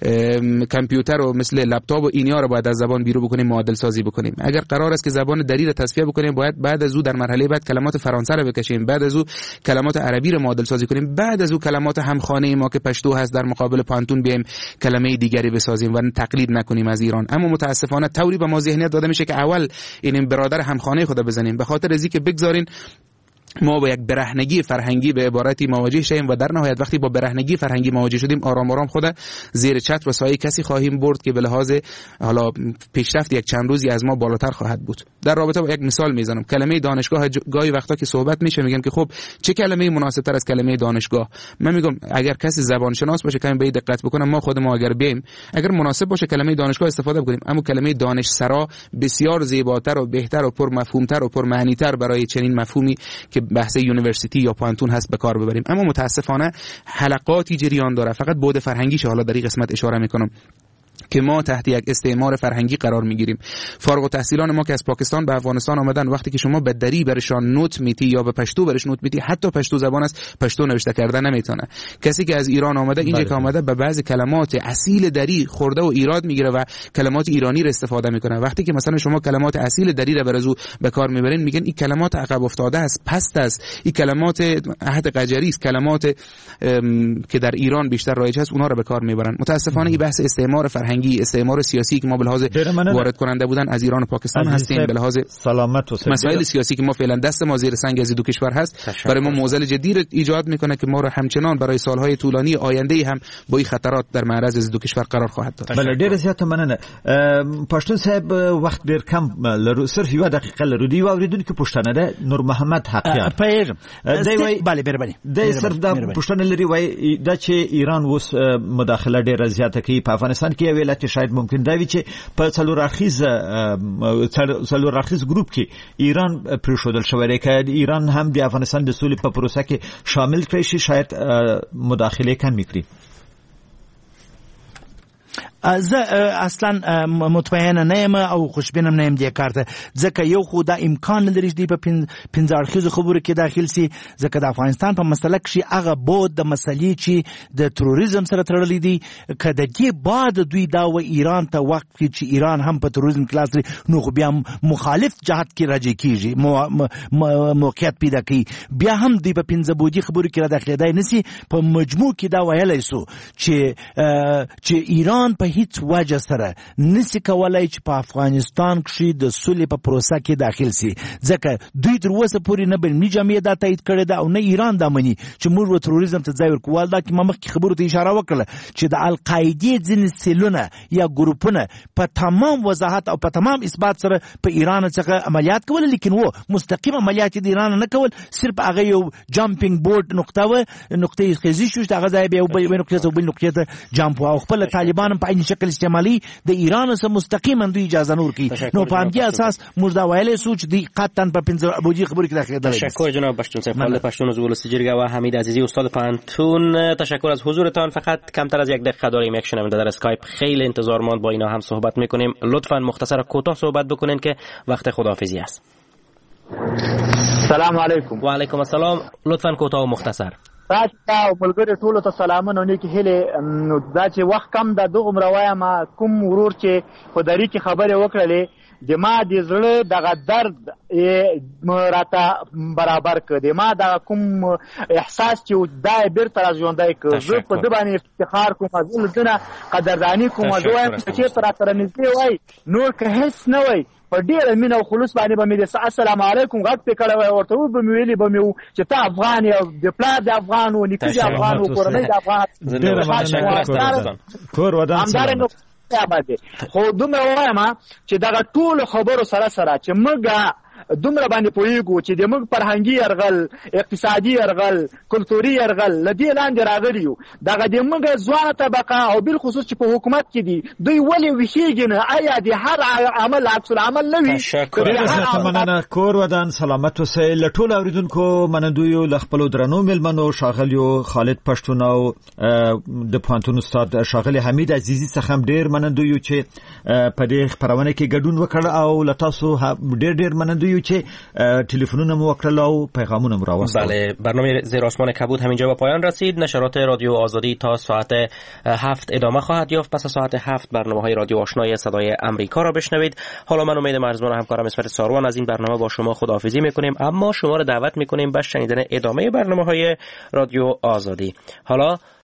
کامپیوتر و مثل لپتاپ و اینیا رو باید از زبان بیرون بکنیم، معادل سازی بکنیم. اگر قرار است که زبان دری رو تصفیه بکنیم، باید بعد از او در مرحله بعد کلمات فرانسه رو بکشیم، بعد از او کلمات عربی رو معادل سازی کنیم، بعد از او کلمات همخانه ما که پشتو هست در مقابل پانتون بیایم کلمه دیگری بسازیم و تقلید نکنیم از ایران. اما متاسفانه طوری به ما ذهنیت داده میشه که اول این برادر همخانه خود بزنیم، به خاطر ازی که بگذارین ما با یک برهنگی فرهنگی به عبارتی مواجه شیم و در نهایت وقتی با برهنگی فرهنگی مواجه شدیم آرام آرام خود زیر چتر و سایه کسی خواهیم برد که به لحاظ حالا پیشرفت یک چند روزی از ما بالاتر خواهد بود. در رابطه با یک مثال میزنم، کلمه دانشگاه گاهی وقتا که صحبت میشه میگن که خب چه کلمه مناسب تر از کلمه دانشگاه. من میگم اگر کسی زبان شناس باشه کمی به دقت بکنه، ما خودمون اگر بیم اگر مناسب باشه کلمه دانشگاه استفاده بکنیم، اما کلمه دانشسرا بسیار زیباتر و بهتر و پر مفهومتر و پر معنی تر برای چنین مفهومی که بحث یونیورسیتی یا پانتون هست به کار ببریم. اما متاسفانه حلقاتی جریان داره، فقط بعد فرهنگیش حالا در این قسمت اشاره میکنم که ما تحت یک استعمار فرهنگی قرار میگیریم. فارغ التحصیلان ما که از پاکستان به افغانستان آمدن، وقتی که شما به دری برشان نوت میتی یا به پشتو برش نوت میتی، حتی پشتو زبان است پشتو نوشته کردن نمیتونه. کسی که از ایران آمده اینجا که آمده به بعضی کلمات اصیل دری خورده و ایراد میگیره و کلمات ایرانی را استفاده میکنه. وقتی که مثلا شما کلمات اصیل دری را برازو به کار میبرین میگن این کلمات عقب افتاده است، پست است، این کلمات عهد قجری است، کلمات که در ایران بیشتر رایج است اونها را به کار میبرن. متاسفانه این بحث استعمار فرهنگی، استعمار سیاسی که ما به لحاظ وارد کننده بودن از ایران و پاکستان هستیم، به لحاظ سلامت و مسائل سیاسی که ما فعلا دست ما زیر سنگ از دو کشور هست برای ما معضل جدی ایجاد میکنه که ما را همچنان برای سالهای طولانی آینده هم با این خطرات در معرض از دو کشور قرار خواهد داد. بله ډیر زیات مننه. پښتون صاحب وخت ډیر کم لرو، صرف یو دقیقه لرو. دی اوریدونکو پښتنه ده نور محمد حقیار پیر دی وای بله بربني دی صرف دا پښتنه لري وای دا چې ایران اوس مداخله ډیره زیاته کوي په افغانستان کې ویل چې شاید ممکن دا وي چې په څلور اخیز ګروپ کې ایران پرېښودل شوی دی که ایران هم د افغانستان د سولې په پروسه کې شامل کړی شي شاید مداخله کم کړي. زه اصلا مطمئن نه یم او خوشبینم نه یم دې کار ته، ځکه یو خو دا امکان نه لري چې په پنځه اړخیزو خبرو کې داخل سي، ځکه د افغانستان په مسله کې هغه بود د مسلې چې د تروریزم سره تړلې دي که د دې بعد دوی دا و ایران ته وخت کې چې ایران هم په تروریزم کې لاس لري نو خو بیا مخالف جهت کې راځي کېږي موقعیت پیدا کوي، بیا هم دوی په پنځه بودي خبرو کې را داخلېدای نشي. په مجموع کې دا ویلی سو چې ایران په هیڅ وجه سره نسی کولای چې په افغانستان کې د سولې په پروسه کې داخل سي، ځکه دوی تر اوسه پورې نه بلمي جمعیت دا تایید کړی ده او نه ایران دا مني چې موږ تروریزم ته ځای ورکوو. دا کې ما مخکې خبرو ته اشاره وکړه چې د القاعدې ځینې سیلونه یا ګروپونه په تمام وضاحت او په تمام اثبات سره په ایران څخه عملیات کول، لیکن و مستقیم عملیات د ایران نه کول، صرف هغه یو جامپینګ بورډ نقطه خیزی شو چې هغه ځای به یو نقطه ته بل نقطه ته جامپ او خپل طالبان په این شکل استعمالي د ایران سره مستقیما دوی اجازه نور کی. نو په همدې اساس موږ دا ویلې سوچ دی قطعا په پنځه ابوجي خبرې کې داخله ده. تشکر جناب پشتون صاحب، خالد پشتون از ولسی جرگه و حمید عزیزی استاد پانتون، تشکر از حضورتان. فقط کمتر از یک دقیقه داریم، یک شنونده در اسکایپ خیلی انتظار ماند، با اینا هم صحبت میکنیم. لطفا مختصر کوتاه صحبت بکنین که وقت خداحافظی است. سلام علیکم. و علیکم السلام. لطفا کوتاه و مختصر. تاسو او ملګری ټولو ته سلامونه، نیکی هیله. نو دا چې وخت کم د دغه مروایم کوم ورور چې په دری کې خبره وکړلې د ما د زړه دغه درد راته برابر کړ، د ما دغه کوم احساس چې دا بیرته راژوندی کړ. زه په دې باندې افتخار کوم، زه دنه قدردانی کوم. زه وایم چې چېرته راته رانږدې وای نور که هیڅ نه وای په ډېره مینه او خلوص باندې به مې د السلام علیکم غږ پې کړی وای، ورته به مې ویلي به مې و چې ته افغان یې، د پلار د افغان و، نیکه د افغان و، کورنۍ د افغان. همدارنګه خو دومره وایم چې دغه ټولو خبرو سره سره چې موږ دومره باندې پوهیږو چې د موږ فرهنګي یرغل، اقتصادي یرغل، کلتوري یرغل له دې لاندې راغلي یو. دغه د موږ ځوانه طبقه او بالخصوص چې په حکومت کې دي دوی ولې ویښېږي نه؟ آیا د هر عمل عکس العمل نه وي؟ مننه. کور ودان سلامت اوسئ. له ټولو اورېدونکو منندویو، له خپلو درنو مېلمنو ښاغلیو خالد پښتون او د پوهنتون استاد ښاغلي حمید عزیزي څخه هم ډېر منندویو چې په دې خپرونه کې ګډون وکړ، او له تاسو ډېر منندویو چې تلفنونه مو وکړل او پیغامونه مو راوستل. بله، برنامه زیر آسمان کبود همینجا به پایان رسید. نشرات رادیو آزادی تا ساعت 7 ادامه خواهد یافت. پس از ساعت 7 برنامه‌های رادیو آشنای صدای امریکا را بشنوید. حالا من امید مرزبان و همکارم اسمت ساروان از این برنامه با شما خداحافظی میکنیم، اما شما را دعوت میکنیم به شنیدن ادامه برنامه‌های رادیو آزادی. حالا